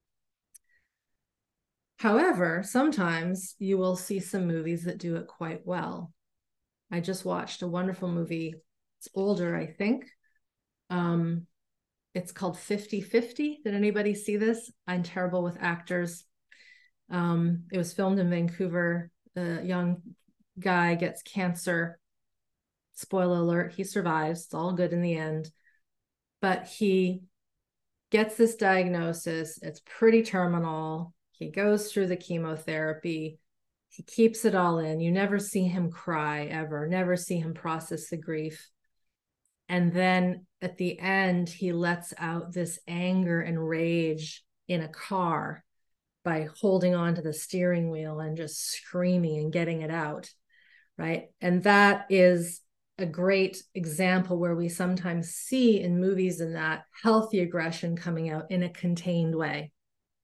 However, sometimes you will see some movies that do it quite well. I just watched a wonderful movie. It's older, I think. Um, It's called fifty fifty. Did anybody see this? I'm terrible with actors. Um, it was filmed in Vancouver. A young guy gets cancer. Spoiler alert, he survives. It's all good in the end. But he gets this diagnosis. It's pretty terminal. He goes through the chemotherapy. He keeps it all in. You never see him cry ever, never see him process the grief. And then at the end, he lets out this anger and rage in a car by holding on to the steering wheel and just screaming and getting it out, right? And that is a great example where we sometimes see in movies in that healthy aggression coming out in a contained way.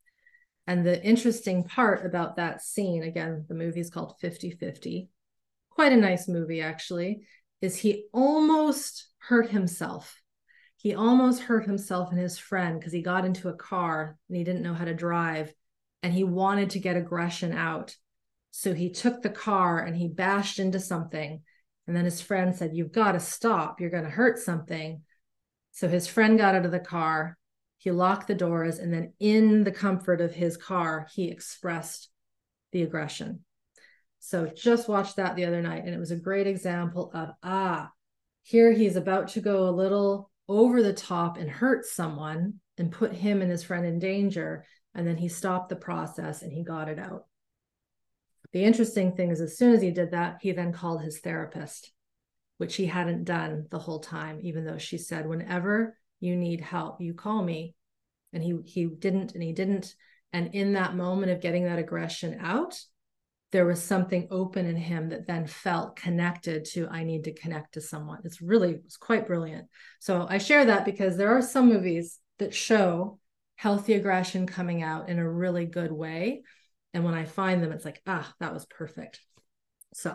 And the interesting part about that scene, again, the movie is called fifty fifty, quite a nice movie actually, is he almost hurt himself. He almost hurt himself and his friend because he got into a car and he didn't know how to drive and he wanted to get aggression out. So he took the car and he bashed into something. And then his friend said, "You've got to stop. You're going to hurt something." So his friend got out of the car. He locked the doors. And then in the comfort of his car, he expressed the aggression. So just watched that the other night. And it was a great example of, ah, here he's about to go a little over the top and hurt someone and put him and his friend in danger. And then he stopped the process and he got it out. The interesting thing is, as soon as he did that, he then called his therapist, which he hadn't done the whole time, even though she said, "Whenever you need help, you call me." And he he didn't, and he didn't. And in that moment of getting that aggression out, there was something open in him that then felt connected to, I need to connect to someone. It's really, it's quite brilliant. So I share that because there are some movies that show healthy aggression coming out in a really good way. And when I find them, it's like, ah, that was perfect. So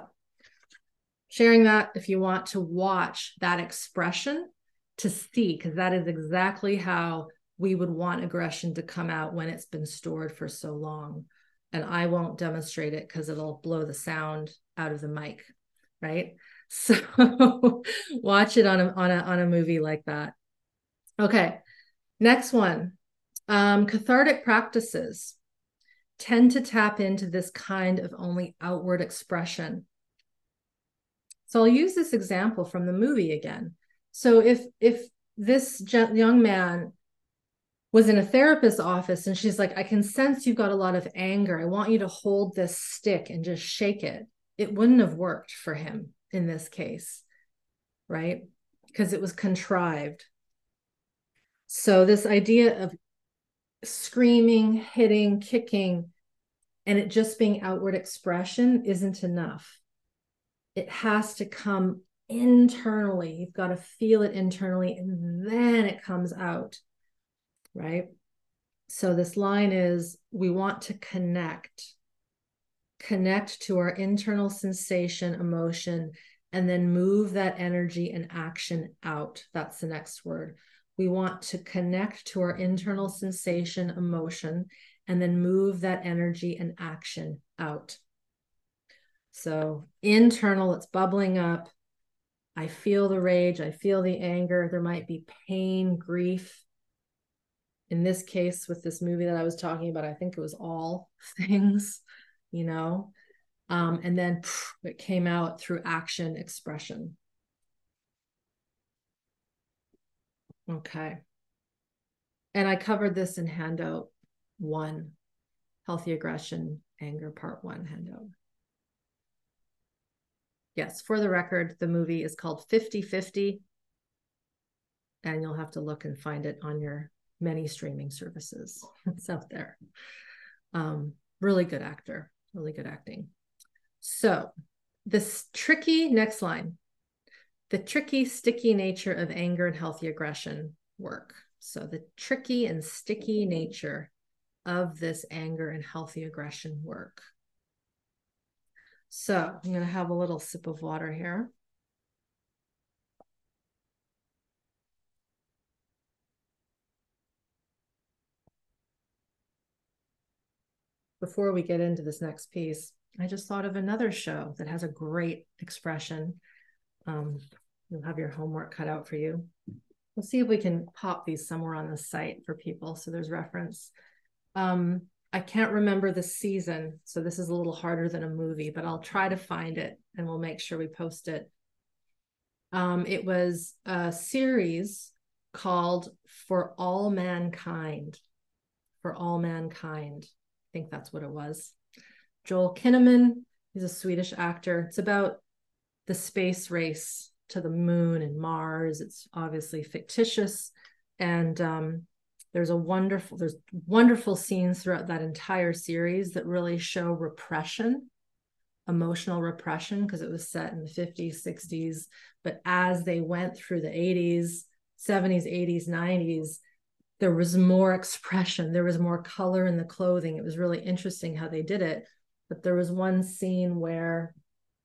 sharing that, if you want to watch that expression to see, because that is exactly how we would want aggression to come out when it's been stored for so long. And I won't demonstrate it because it'll blow the sound out of the mic, right? So watch it on a, on a, on a movie like that. Okay, next one. Um, cathartic practices tend to tap into this kind of only outward expression. So I'll use this example from the movie again. So if if this young man was in a therapist's office and she's like, "I can sense you've got a lot of anger. I want you to hold this stick and just shake it." It wouldn't have worked for him in this case, right? Because it was contrived. So this idea of screaming, hitting, kicking, and it just being outward expression isn't enough. It has to come internally. You've got to feel it internally, and then it comes out, right? So this line is, we want to connect, connect to our internal sensation, emotion, and then move that energy and action out. That's the next word. We want to connect to our internal sensation, emotion, and then move that energy and action out. So internal, it's bubbling up. I feel the rage. I feel the anger. There might be pain, grief. In this case, with this movie that I was talking about, I think it was all things, you know, um, and then pff, it came out through action expression. Okay. And I covered this in handout one, healthy aggression, anger, part one handout. Yes, for the record, the movie is called fifty fifty, and you'll have to look and find it on your many streaming services. It's out there. Um, really good actor, really good acting. So this tricky, next line, the tricky, sticky nature of anger and healthy aggression work. So the tricky and sticky nature of this anger and healthy aggression work. So I'm going to have a little sip of water here. Before we get into this next piece, I just thought of another show that has a great expression. Um, you'll have your homework cut out for you. We'll see if we can pop these somewhere on the site for people so there's reference. Um, I can't remember the season, so this is a little harder than a movie, but I'll try to find it and we'll make sure we post it. Um, it was a series called For All Mankind. For All Mankind. I think that's what it was. Joel Kinnaman, he's a Swedish actor. It's about the space race to the moon and Mars. It's obviously fictitious. And um, there's a wonderful, there's wonderful scenes throughout that entire series that really show repression, emotional repression, because it was set in the fifties, sixties. But as they went through the eighties, seventies, eighties, nineties, there was more expression. There was more color in the clothing. It was really interesting how they did it. But there was one scene where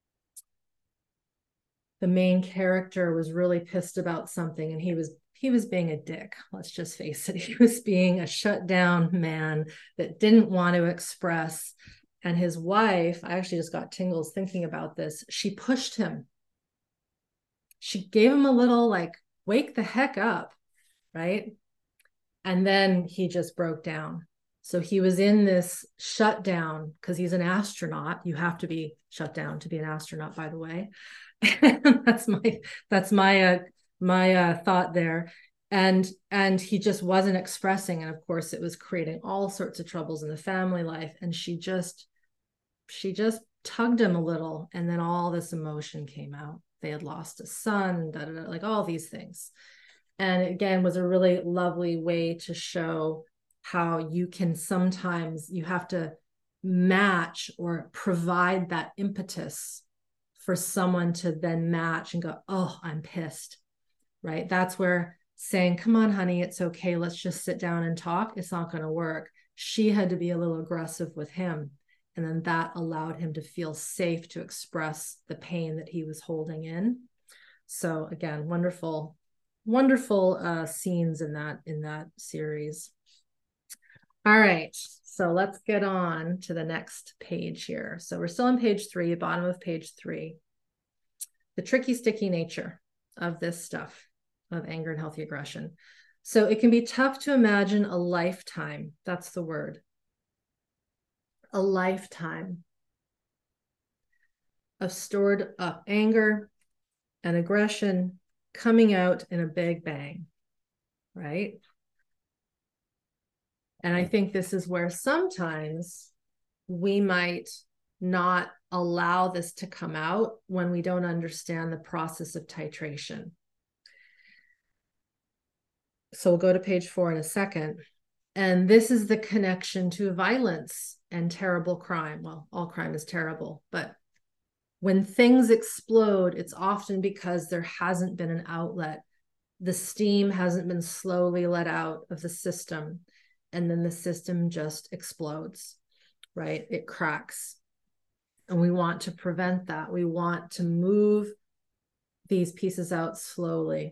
the main character was really pissed about something, and he was he was being a dick. Let's just face it. He was being a shut down man that didn't want to express. And his wife, I actually just got tingles thinking about this. She pushed him. She gave him a little like, wake the heck up, right? And then he just broke down. So he was in this shutdown because he's an astronaut. You have to be shut down to be an astronaut, by the way. that's my that's my uh, my uh, thought there. And and he just wasn't expressing, and of course it was creating all sorts of troubles in the family life. And she just she just tugged him a little, and then all this emotion came out. They had lost a son, da, da, da, like all these things. And again, was a really lovely way to show how you can sometimes, you have to match or provide that impetus for someone to then match and go, oh, I'm pissed, right? That's where saying, come on, honey, it's okay. Let's just sit down and talk. It's not going to work. She had to be a little aggressive with him. And then that allowed him to feel safe to express the pain that he was holding in. So again, wonderful, wonderful uh, scenes in that, in that series. All right, so let's get on to the next page here. So we're still on page three, bottom of page three. The tricky, sticky nature of this stuff, of anger and healthy aggression. So it can be tough to imagine a lifetime, that's the word, a lifetime of stored up anger and aggression coming out in a big bang, right? And I think this is where sometimes we might not allow this to come out when we don't understand the process of titration. So we'll go to page four in a second. And this is the connection to violence and terrible crime. Well, all crime is terrible, but when things explode, it's often because there hasn't been an outlet. The steam hasn't been slowly let out of the system. And then the system just explodes, right? It cracks. And we want to prevent that. We want to move these pieces out slowly.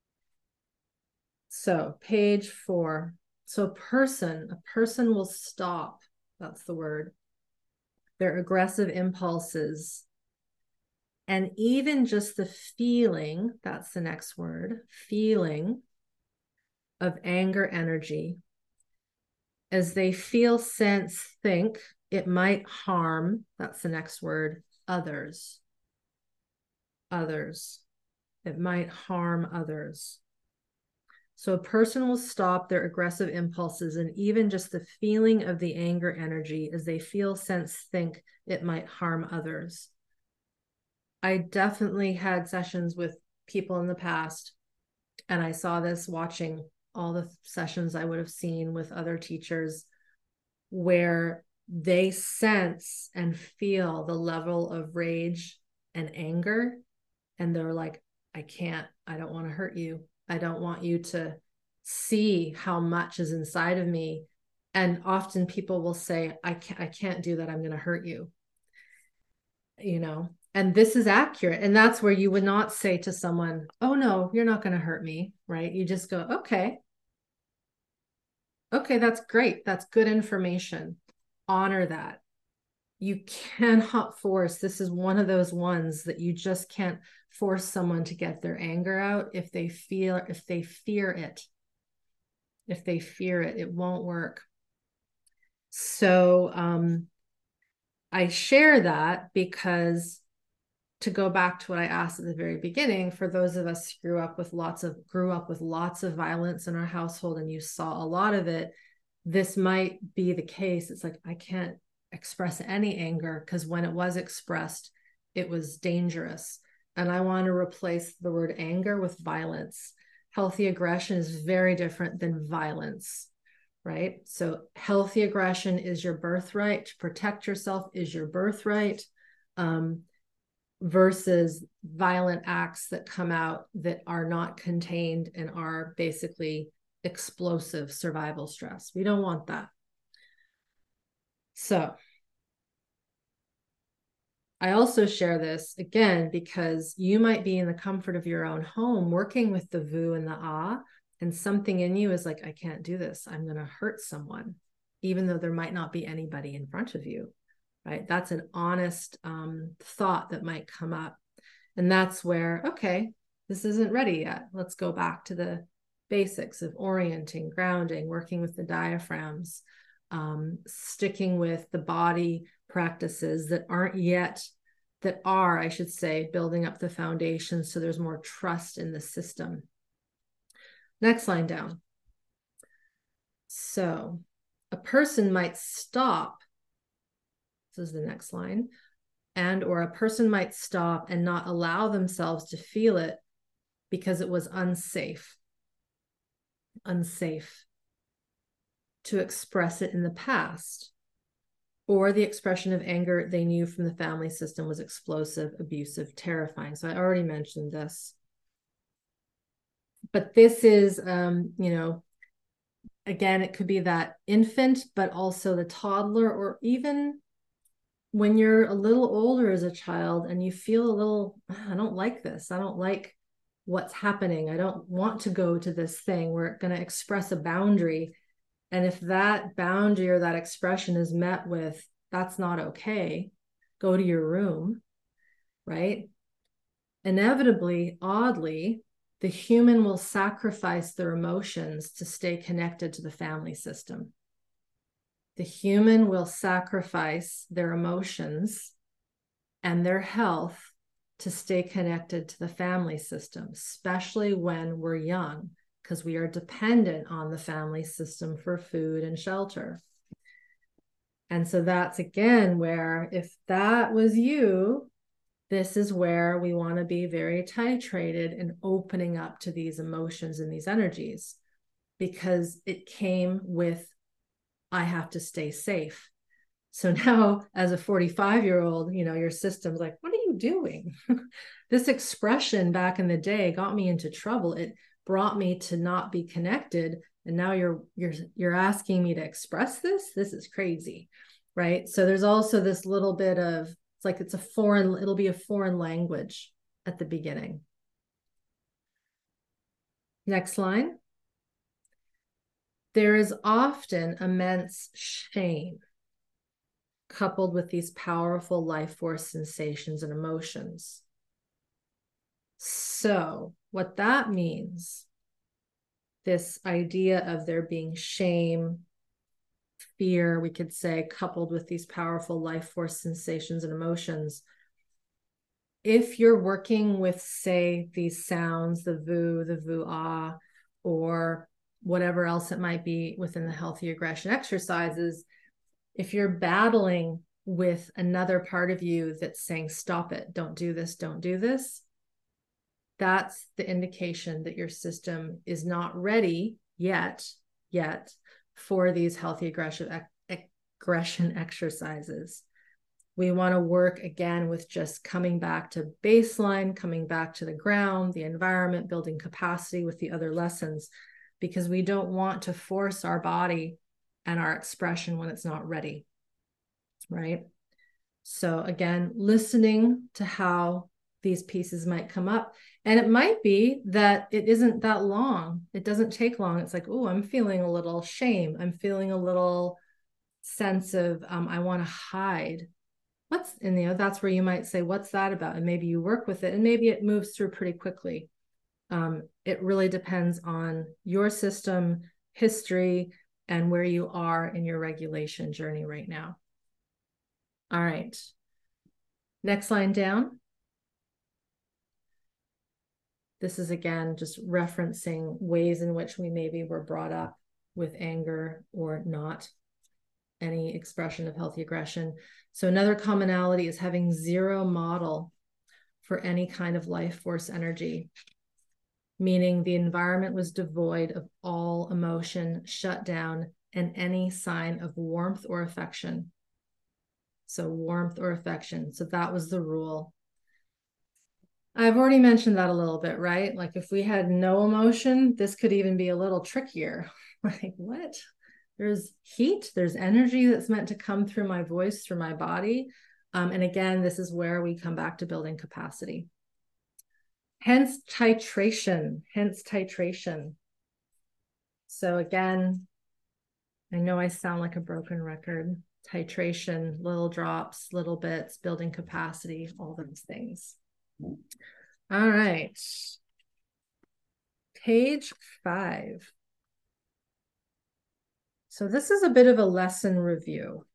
So page four. So a person, a person will stop, that's the word, their aggressive impulses. And even just the feeling, that's the next word, feeling of anger energy, as they feel, sense, think it might harm, that's the next word, others. Others. It might harm others. So a person will stop their aggressive impulses, and even just the feeling of the anger energy as they feel, sense, think it might harm others. I definitely had sessions with people in the past, and I saw this watching all the sessions I would have seen with other teachers, where they sense and feel the level of rage and anger. And they're like, I can't, I don't want to hurt you. I don't want you to see how much is inside of me. And often people will say, I can't, I can't do that. I'm going to hurt you. You know, and this is accurate. And that's where you would not say to someone, oh no, you're not going to hurt me. Right. You just go, okay. Okay, that's great. That's good information. Honor that. You cannot force. This is one of those ones that you just can't force someone to get their anger out if they feel, if they fear it. If they fear it, it won't work. So um, I share that because, to go back to what I asked at the very beginning, for those of us who grew up with lots of grew up with lots of violence in our household and you saw a lot of it, this might be the case. It's like, I can't express any anger because when it was expressed, it was dangerous. And I want to replace the word anger with violence. Healthy aggression is very different than violence, right? So healthy aggression is your birthright. To protect yourself is your birthright. Um, versus violent acts that come out that are not contained and are basically explosive survival stress. We don't want that. So I also share this again because you might be in the comfort of your own home working with the vu and the ah, and something in you is like, I can't do this. I'm going to hurt someone, even though there might not be anybody in front of you. Right? That's an honest um, thought that might come up. And that's where, okay, this isn't ready yet. Let's go back to the basics of orienting, grounding, working with the diaphragms, um, sticking with the body practices that aren't yet, that are, I should say, building up the foundation so there's more trust in the system. Next line down. So a person might stop. This is the next line. And or a person might stop and not allow themselves to feel it because it was unsafe. Unsafe to express it in the past. Or the expression of anger they knew from the family system was explosive, abusive, terrifying. So I already mentioned this. But this is, um, you know, again, it could be that infant, but also the toddler, or even when you're a little older as a child and you feel a little, I don't like this. I don't like what's happening. I don't want to go to this thing. We're going to express a boundary. And if that boundary or that expression is met with, that's not okay, go to your room, right? Inevitably, oddly, the human will sacrifice their emotions to stay connected to the family system. The human will sacrifice their emotions and their health to stay connected to the family system, especially when we're young, because we are dependent on the family system for food and shelter. And so that's again where, if that was you, this is where we want to be very titrated and opening up to these emotions and these energies, because it came with, I have to stay safe. So now as a forty-five year old, you know, your system's like, what are you doing? This expression back in the day got me into trouble. It brought me to not be connected. And now you're, you're, you're asking me to express this. This is crazy. Right. So there's also this little bit of, it's like, it's a foreign, it'll be a foreign language at the beginning. Next line. There is often immense shame coupled with these powerful life force sensations and emotions. So what that means, this idea of there being shame, fear, we could say, coupled with these powerful life force sensations and emotions. If you're working with, say, these sounds, the vu, the vu-ah, or whatever else it might be within the healthy aggression exercises, if you're battling with another part of you that's saying, stop it, don't do this, don't do this, that's the indication that your system is not ready yet, yet for these healthy aggression, aggression exercises. We want to work again with just coming back to baseline, coming back to the ground, the environment, building capacity with the other lessons, because we don't want to force our body and our expression when it's not ready, right? So again, listening to how these pieces might come up. And it might be that it isn't that long. It doesn't take long. It's like, oh, I'm feeling a little shame. I'm feeling a little sense of, um, I want to hide. what's, and you know, that's where you might say, what's that about? And maybe you work with it and maybe it moves through pretty quickly. Um, it really depends on your system, history, and where you are in your regulation journey right now. All right. Next line down. This is again just referencing ways in which we maybe were brought up with anger or not, any expression of healthy aggression. So another commonality is having zero model for any kind of life force energy, meaning the environment was devoid of all emotion, shut down, and any sign of warmth or affection. So warmth or affection. So that was the rule. I've already mentioned that a little bit, right? Like if we had no emotion, this could even be a little trickier. Like what? There's heat, there's energy that's meant to come through my voice, through my body. Um, and again, this is where we come back to building capacity. Hence titration, hence titration. So again, I know I sound like a broken record. Titration, little drops, little bits, building capacity, all those things. All right. Page five. So this is a bit of a lesson review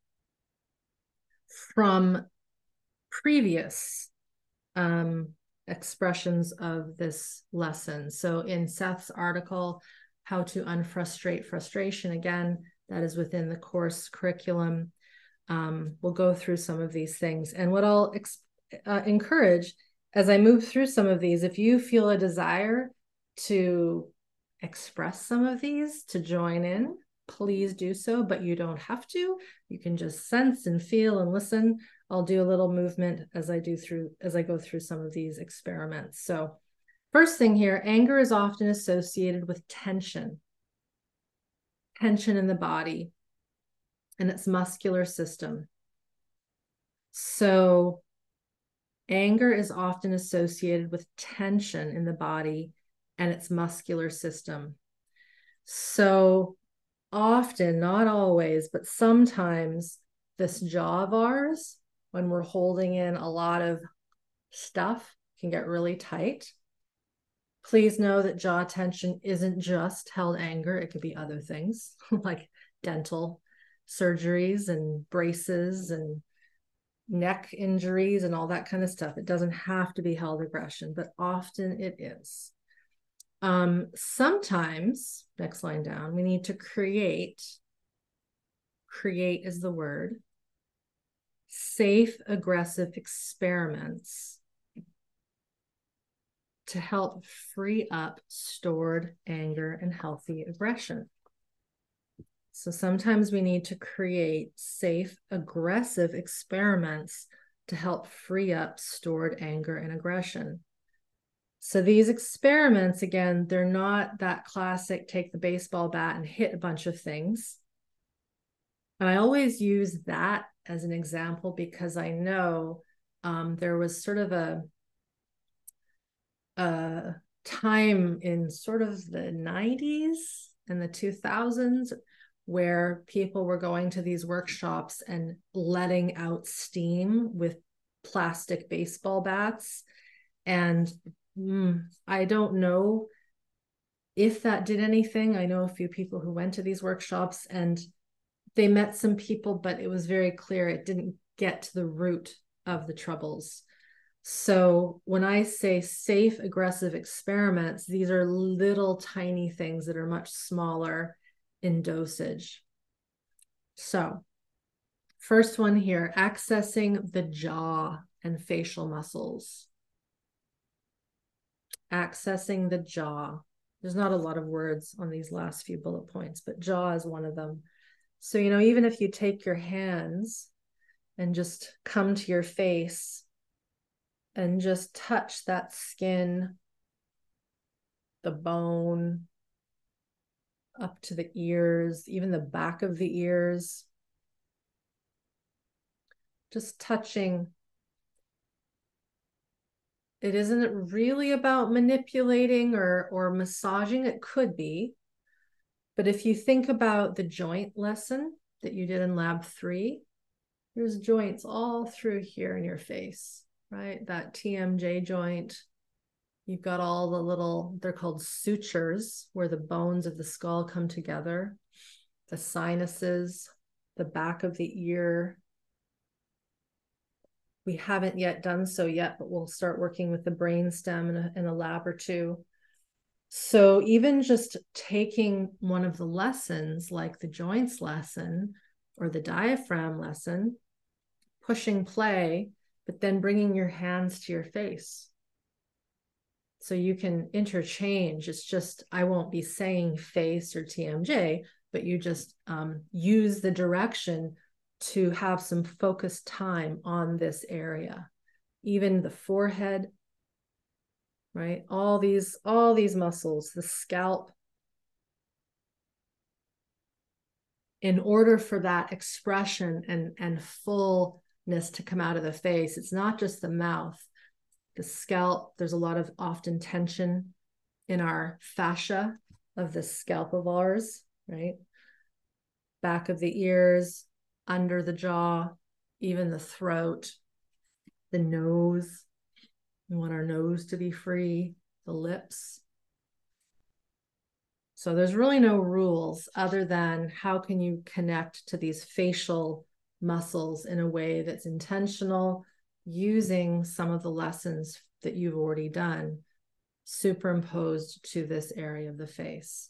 from previous um, expressions of this lesson. So in Seth's article, How to Unfrustrate Frustration, again, that is within the course curriculum. Um, we'll go through some of these things. And what I'll uh, encourage as I move through some of these, if you feel a desire to express some of these, to join in, please do so, but you don't have to. You can just sense and feel and listen. I'll do a little movement as I do through, as I go through some of these experiments. So first thing here, anger is often associated with tension, tension in the body and its muscular system. So anger is often associated with tension in the body and its muscular system. So often, not always, but sometimes this jaw of ours, when we're holding in a lot of stuff, can get really tight. Please know that jaw tension isn't just held anger. It could be other things like dental surgeries and braces and neck injuries and all that kind of stuff. It doesn't have to be held aggression, but often it is. Um, sometimes, next line down, we need to create, create is the word, safe aggressive experiments to help free up stored anger and healthy aggression. So sometimes we need to create safe, aggressive experiments to help free up stored anger and aggression. So these experiments, again, they're not that classic take the baseball bat and hit a bunch of things. And I always use that as an example because I know um, there was sort of a, a time in sort of the nineties and the two thousands where people were going to these workshops and letting out steam with plastic baseball bats. And mm, I don't know if that did anything. I know a few people who went to these workshops and they met some people, but it was very clear it didn't get to the root of the troubles. So when I say safe, aggressive experiments, these are little tiny things that are much smaller in dosage. So first one here, accessing the jaw and facial muscles. Accessing the jaw. There's not a lot of words on these last few bullet points, but jaw is one of them. So, you know, even if you take your hands and just come to your face and just touch that skin, the bone, up to the ears, even the back of the ears, just touching. It isn't really about manipulating or, or massaging. It could be. But if you think about the joint lesson that you did in lab three, There's joints all through here in your face, right? That T M J joint. You've got all the little, they're called sutures, where the bones of the skull come together, the sinuses, the back of the ear. We haven't yet done so yet, but we'll start working with the brainstem in a, in a lab or two. So even just taking one of the lessons, like the joints lesson or the diaphragm lesson, pushing play, but then bringing your hands to your face. So you can interchange. It's just, I won't be saying face or T M J, but you just um, use the direction to have some focused time on this area. Even the forehead, right? All these, all these muscles, the scalp. In order for that expression and, and fullness to come out of the face, it's not just the mouth, the scalp. There's a lot of often tension in our fascia of the scalp of ours, right? Back of the ears, under the jaw, even the throat, the nose. We want our nose to be free, the lips. So there's really no rules other than how can you connect to these facial muscles in a way that's intentional, using some of the lessons that you've already done superimposed to this area of the face.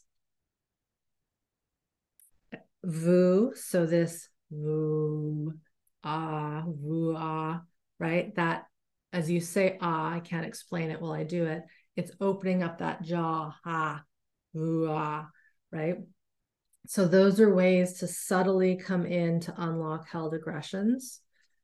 Vu, so this vu, ah, vu, ah, right? That, as you say ah, I can't explain it while I do it. It's opening up that jaw, ah, vu, ah, right? So those are ways to subtly come in to unlock held aggressions.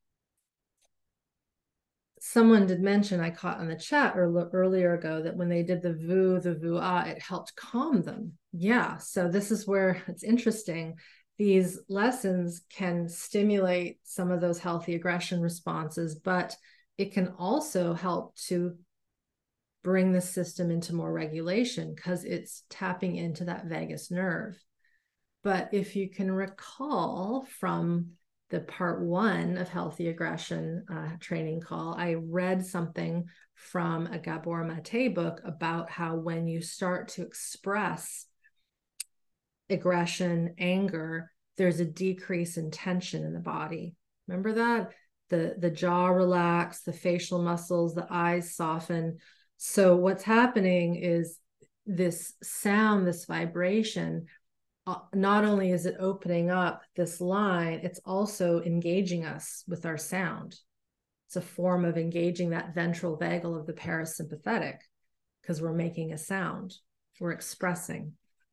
Someone did mention, I caught on the chat or earlier ago, that when they did the vu, the vu ah, it helped calm them. Yeah, so this is where it's interesting. These lessons can stimulate some of those healthy aggression responses, but it can also help to bring the system into more regulation because it's tapping into that vagus nerve. But if you can recall from the part one of healthy aggression uh, training call, I read something from a Gabor Mate book about how when you start to express aggression, anger, there's a decrease in tension in the body. Remember that? The, the jaw relax, the facial muscles, the eyes soften. So what's happening is this sound, this vibration, uh, not only is it opening up this line, it's also engaging us with our sound. It's a form of engaging that ventral vagal of the parasympathetic because we're making a sound, we're expressing.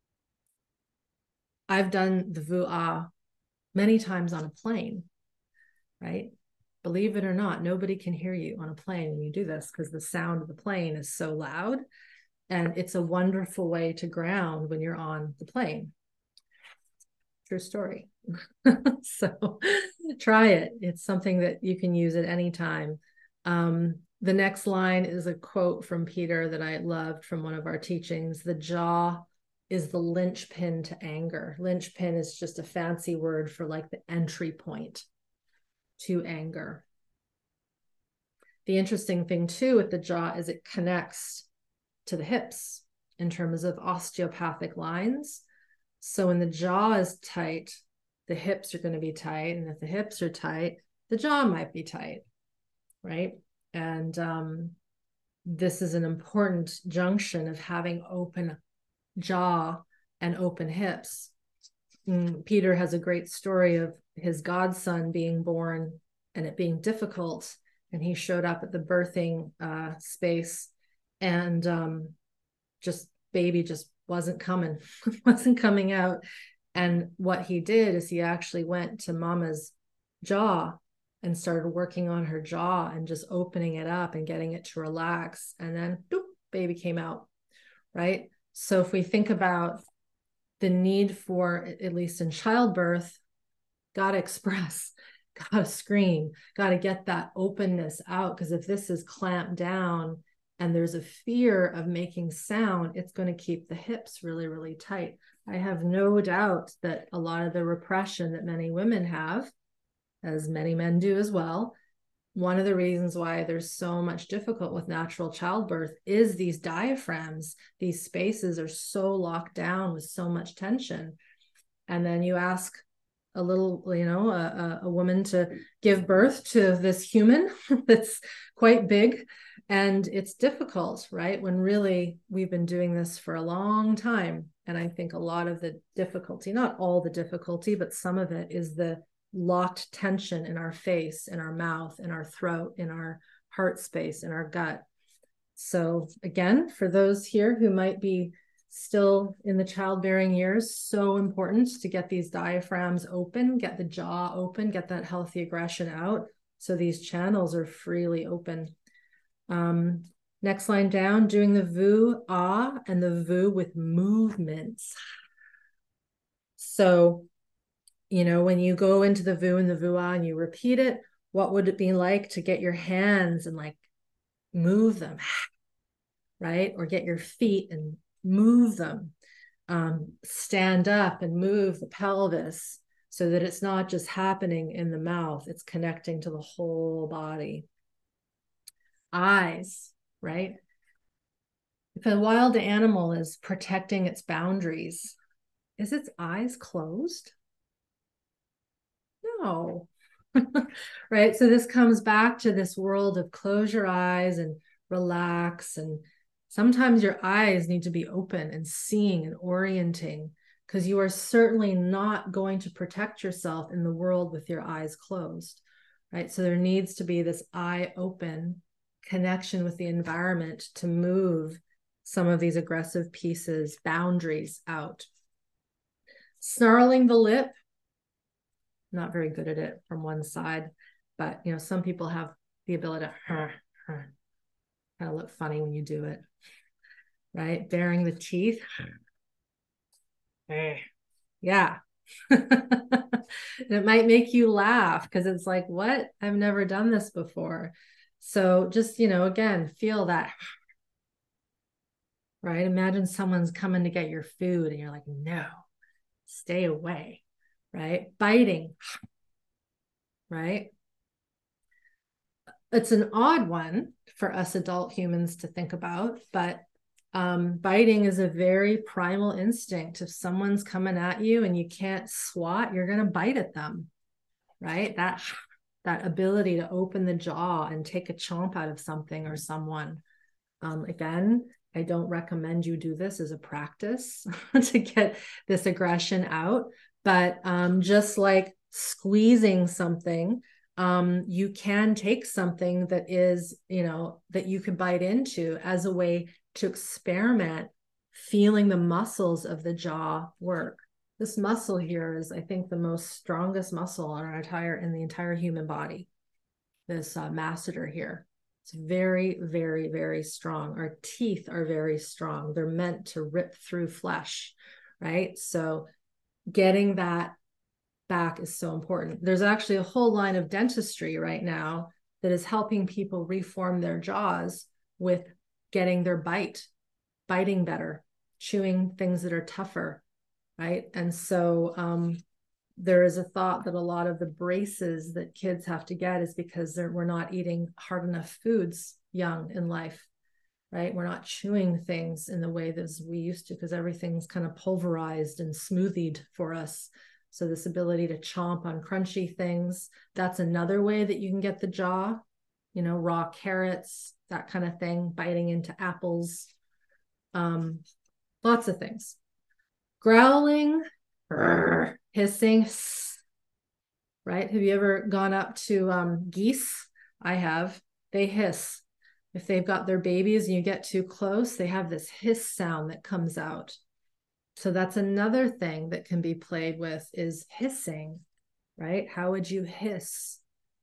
I've done the vu-ah many times on a plane, right? Believe it or not, nobody can hear you on a plane when you do this because the sound of the plane is so loud. And it's a wonderful way to ground when you're on the plane. True story. So try it. It's something that you can use at any time. Um, the next line is a quote from Peter that I loved from one of our teachings. The jaw is the linchpin to anger. Linchpin is just a fancy word for like the entry point to anger. The interesting thing too with the jaw is it connects to the hips in terms of osteopathic lines. So when the jaw is tight, the hips are going to be tight. And if the hips are tight, the jaw might be tight, right? And um, this is an important junction of having open jaw and open hips. And Peter has a great story of his godson being born and it being difficult. And he showed up at the birthing uh, space and um, just baby just wasn't coming, wasn't coming out. And what he did is he actually went to mama's jaw and started working on her jaw and just opening it up and getting it to relax. And then doop, baby came out, right? So if we think about the need for, at least in childbirth, gotta express, gotta scream, gotta get that openness out. Because if this is clamped down and there's a fear of making sound, it's going to keep the hips really, really tight. I have no doubt that a lot of the repression that many women have as many men do as well. One of the reasons why there's so much difficult with natural childbirth is these diaphragms. These spaces are so locked down with so much tension. And then you ask a little, you know, a, a woman to give birth to this human that's quite big. And it's difficult, right? When really we've been doing this for a long time. And I think a lot of the difficulty, not all the difficulty, but some of it is the locked tension in our face, in our mouth, in our throat, in our heart space, in our gut. So again, for those here who might be still in the childbearing years, so important to get these diaphragms open, get the jaw open, get that healthy aggression out, so these channels are freely open. Um, next line down, doing the vu, ah, and the vu with movements. So, you know, when you go into the vu and the vu ah and you repeat it, what would it be like to get your hands and like move them, right? Or get your feet and move them, um, stand up and move the pelvis so that it's not just happening in the mouth, it's connecting to the whole body. Eyes, right? If a wild animal is protecting its boundaries, is its eyes closed? No. Right? So this comes back to this world of close your eyes and relax. And sometimes your eyes need to be open and seeing and orienting, because you are certainly not going to protect yourself in the world with your eyes closed, right? So there needs to be this eye open connection with the environment to move some of these aggressive pieces, boundaries out. Snarling the lip, not very good at it from one side, but you know, some people have the ability to huh, huh, kind of look funny when you do it, right? Baring the teeth. Yeah. It might make you laugh because it's like, what? I've never done this before. So just, you know, again, feel that, right? Imagine someone's coming to get your food and you're like, no, stay away, right? Biting, right? It's an odd one for us adult humans to think about, but um, biting is a very primal instinct. If someone's coming at you and you can't swat, you're going to bite at them, right? That, that ability to open the jaw and take a chomp out of something or someone. Um, again, I don't recommend you do this as a practice to get this aggression out, but um, just like squeezing something, um, you can take something that is, you know, that you could bite into as a way to experiment feeling the muscles of the jaw work. This muscle here is, I think, the most strongest muscle in our entire in the entire human body. This uh, masseter here. It's very, very, very strong. Our teeth are very strong. They're meant to rip through flesh, right? So getting that back is so important. There's actually a whole line of dentistry right now that is helping people reform their jaws with getting their bite, biting better, chewing things that are tougher, right? And so um, there is a thought that a lot of the braces that kids have to get is because we're not eating hard enough foods young in life, right? We're not chewing things in the way that we used to because everything's kind of pulverized and smoothied for us. So this ability to chomp on crunchy things, that's another way that you can get the jaw, you know, raw carrots, that kind of thing, biting into apples, um, lots of things. Growling, hissing, right? Have you ever gone up to um, geese? I have. They hiss. If they've got their babies and you get too close, they have this hiss sound that comes out. So that's another thing that can be played with is hissing, right? How would you hiss?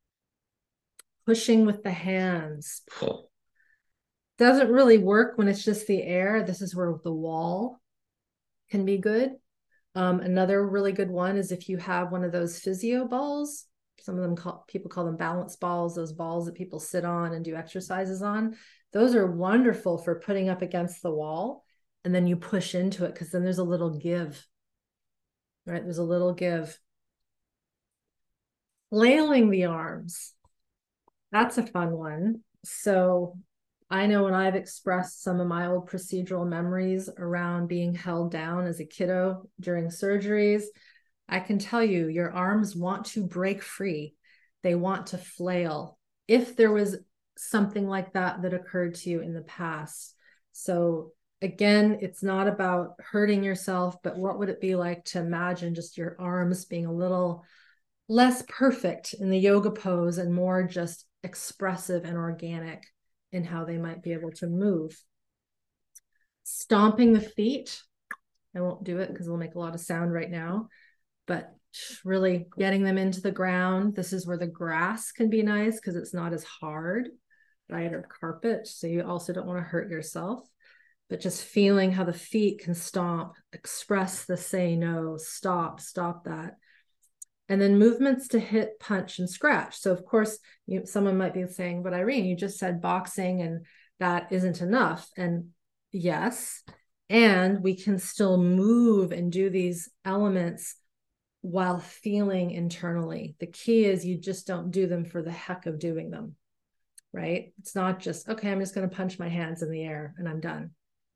Pushing with the hands. Doesn't really work when it's just the air. This is where the wall can be good. Um, another really good one is if you have one of those physio balls. Some of them call, people call them balance balls, those balls that people sit on and do exercises on. Those are wonderful for putting up against the wall. And then you push into it because then there's a little give, right? There's a little give. Flailing the arms. That's a fun one. So I know when I've expressed some of my old procedural memories around being held down as a kiddo during surgeries, I can tell you your arms want to break free. They want to flail. If there was something like that that occurred to you in the past. So again, it's not about hurting yourself, but what would it be like to imagine just your arms being a little less perfect in the yoga pose and more just expressive and organic in how they might be able to move. Stomping the feet. I won't do it because it'll make a lot of sound right now, but really getting them into the ground. This is where the grass can be nice because it's not as hard, right? Or carpet. So you also don't want to hurt yourself, but just feeling how the feet can stomp, express the say no, stop, stop that. And then movements to hit, punch, and scratch. So of course, you, someone might be saying, but Irene, you just said boxing and that isn't enough. And yes, and we can still move and do these elements while feeling internally. The key is you just don't do them for the heck of doing them, right? It's not just, okay, I'm just going to punch my hands in the air and I'm done.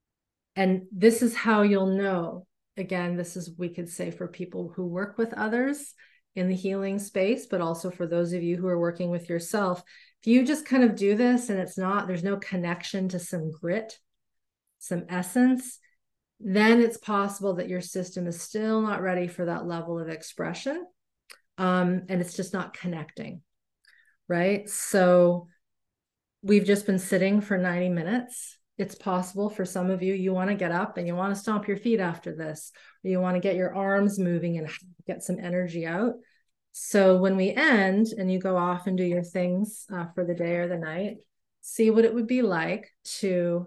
And this is how you'll know. Again, this is, we could say for people who work with others in the healing space, but also for those of you who are working with yourself, if you just kind of do this and it's not, there's no connection to some grit, some essence, then it's possible that your system is still not ready for that level of expression. Um, and it's just not connecting, right? So we've just been sitting for ninety minutes. It's possible for some of you, you want to get up and you want to stomp your feet after this, or you want to get your arms moving and get some energy out. So when we end and you go off and do your things uh, for the day or the night, see what it would be like to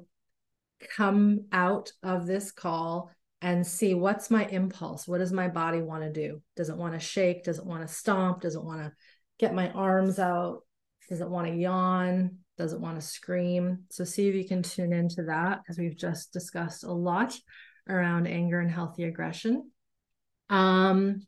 come out of this call and see what's my impulse. What does my body want to do? Does it want to shake? Does it want to stomp? Does it want to get my arms out? Does it want to yawn? Does it want to scream? So see if you can tune into that, because we've just discussed a lot around anger and healthy aggression. Um,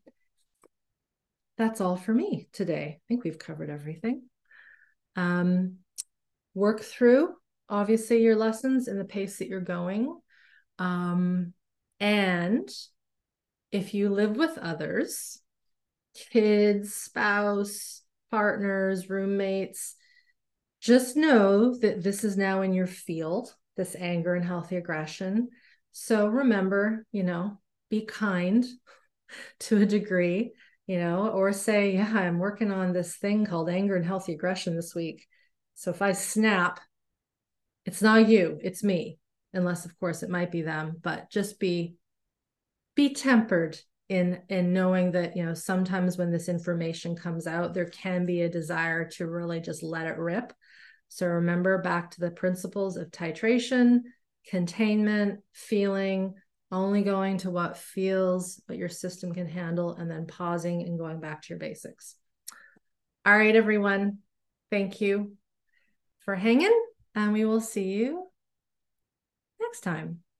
that's all for me today. I think we've covered everything. Um, work through, obviously, your lessons in the pace that you're going. Um, and if you live with others, kids, spouse, partners, roommates, just know that this is now in your field, this anger and healthy aggression. So remember, you know, be kind to a degree, you know, or say, yeah, I'm working on this thing called anger and healthy aggression this week. So if I snap, it's not you, it's me. Unless, of course, it might be them, but just be be tempered in in knowing that, you know, sometimes when this information comes out, there can be a desire to really just let it rip. So remember back to the principles of titration, containment, feeling, only going to what feels, what your system can handle, and then pausing and going back to your basics. All right, everyone. Thank you for hanging, and we will see you next time.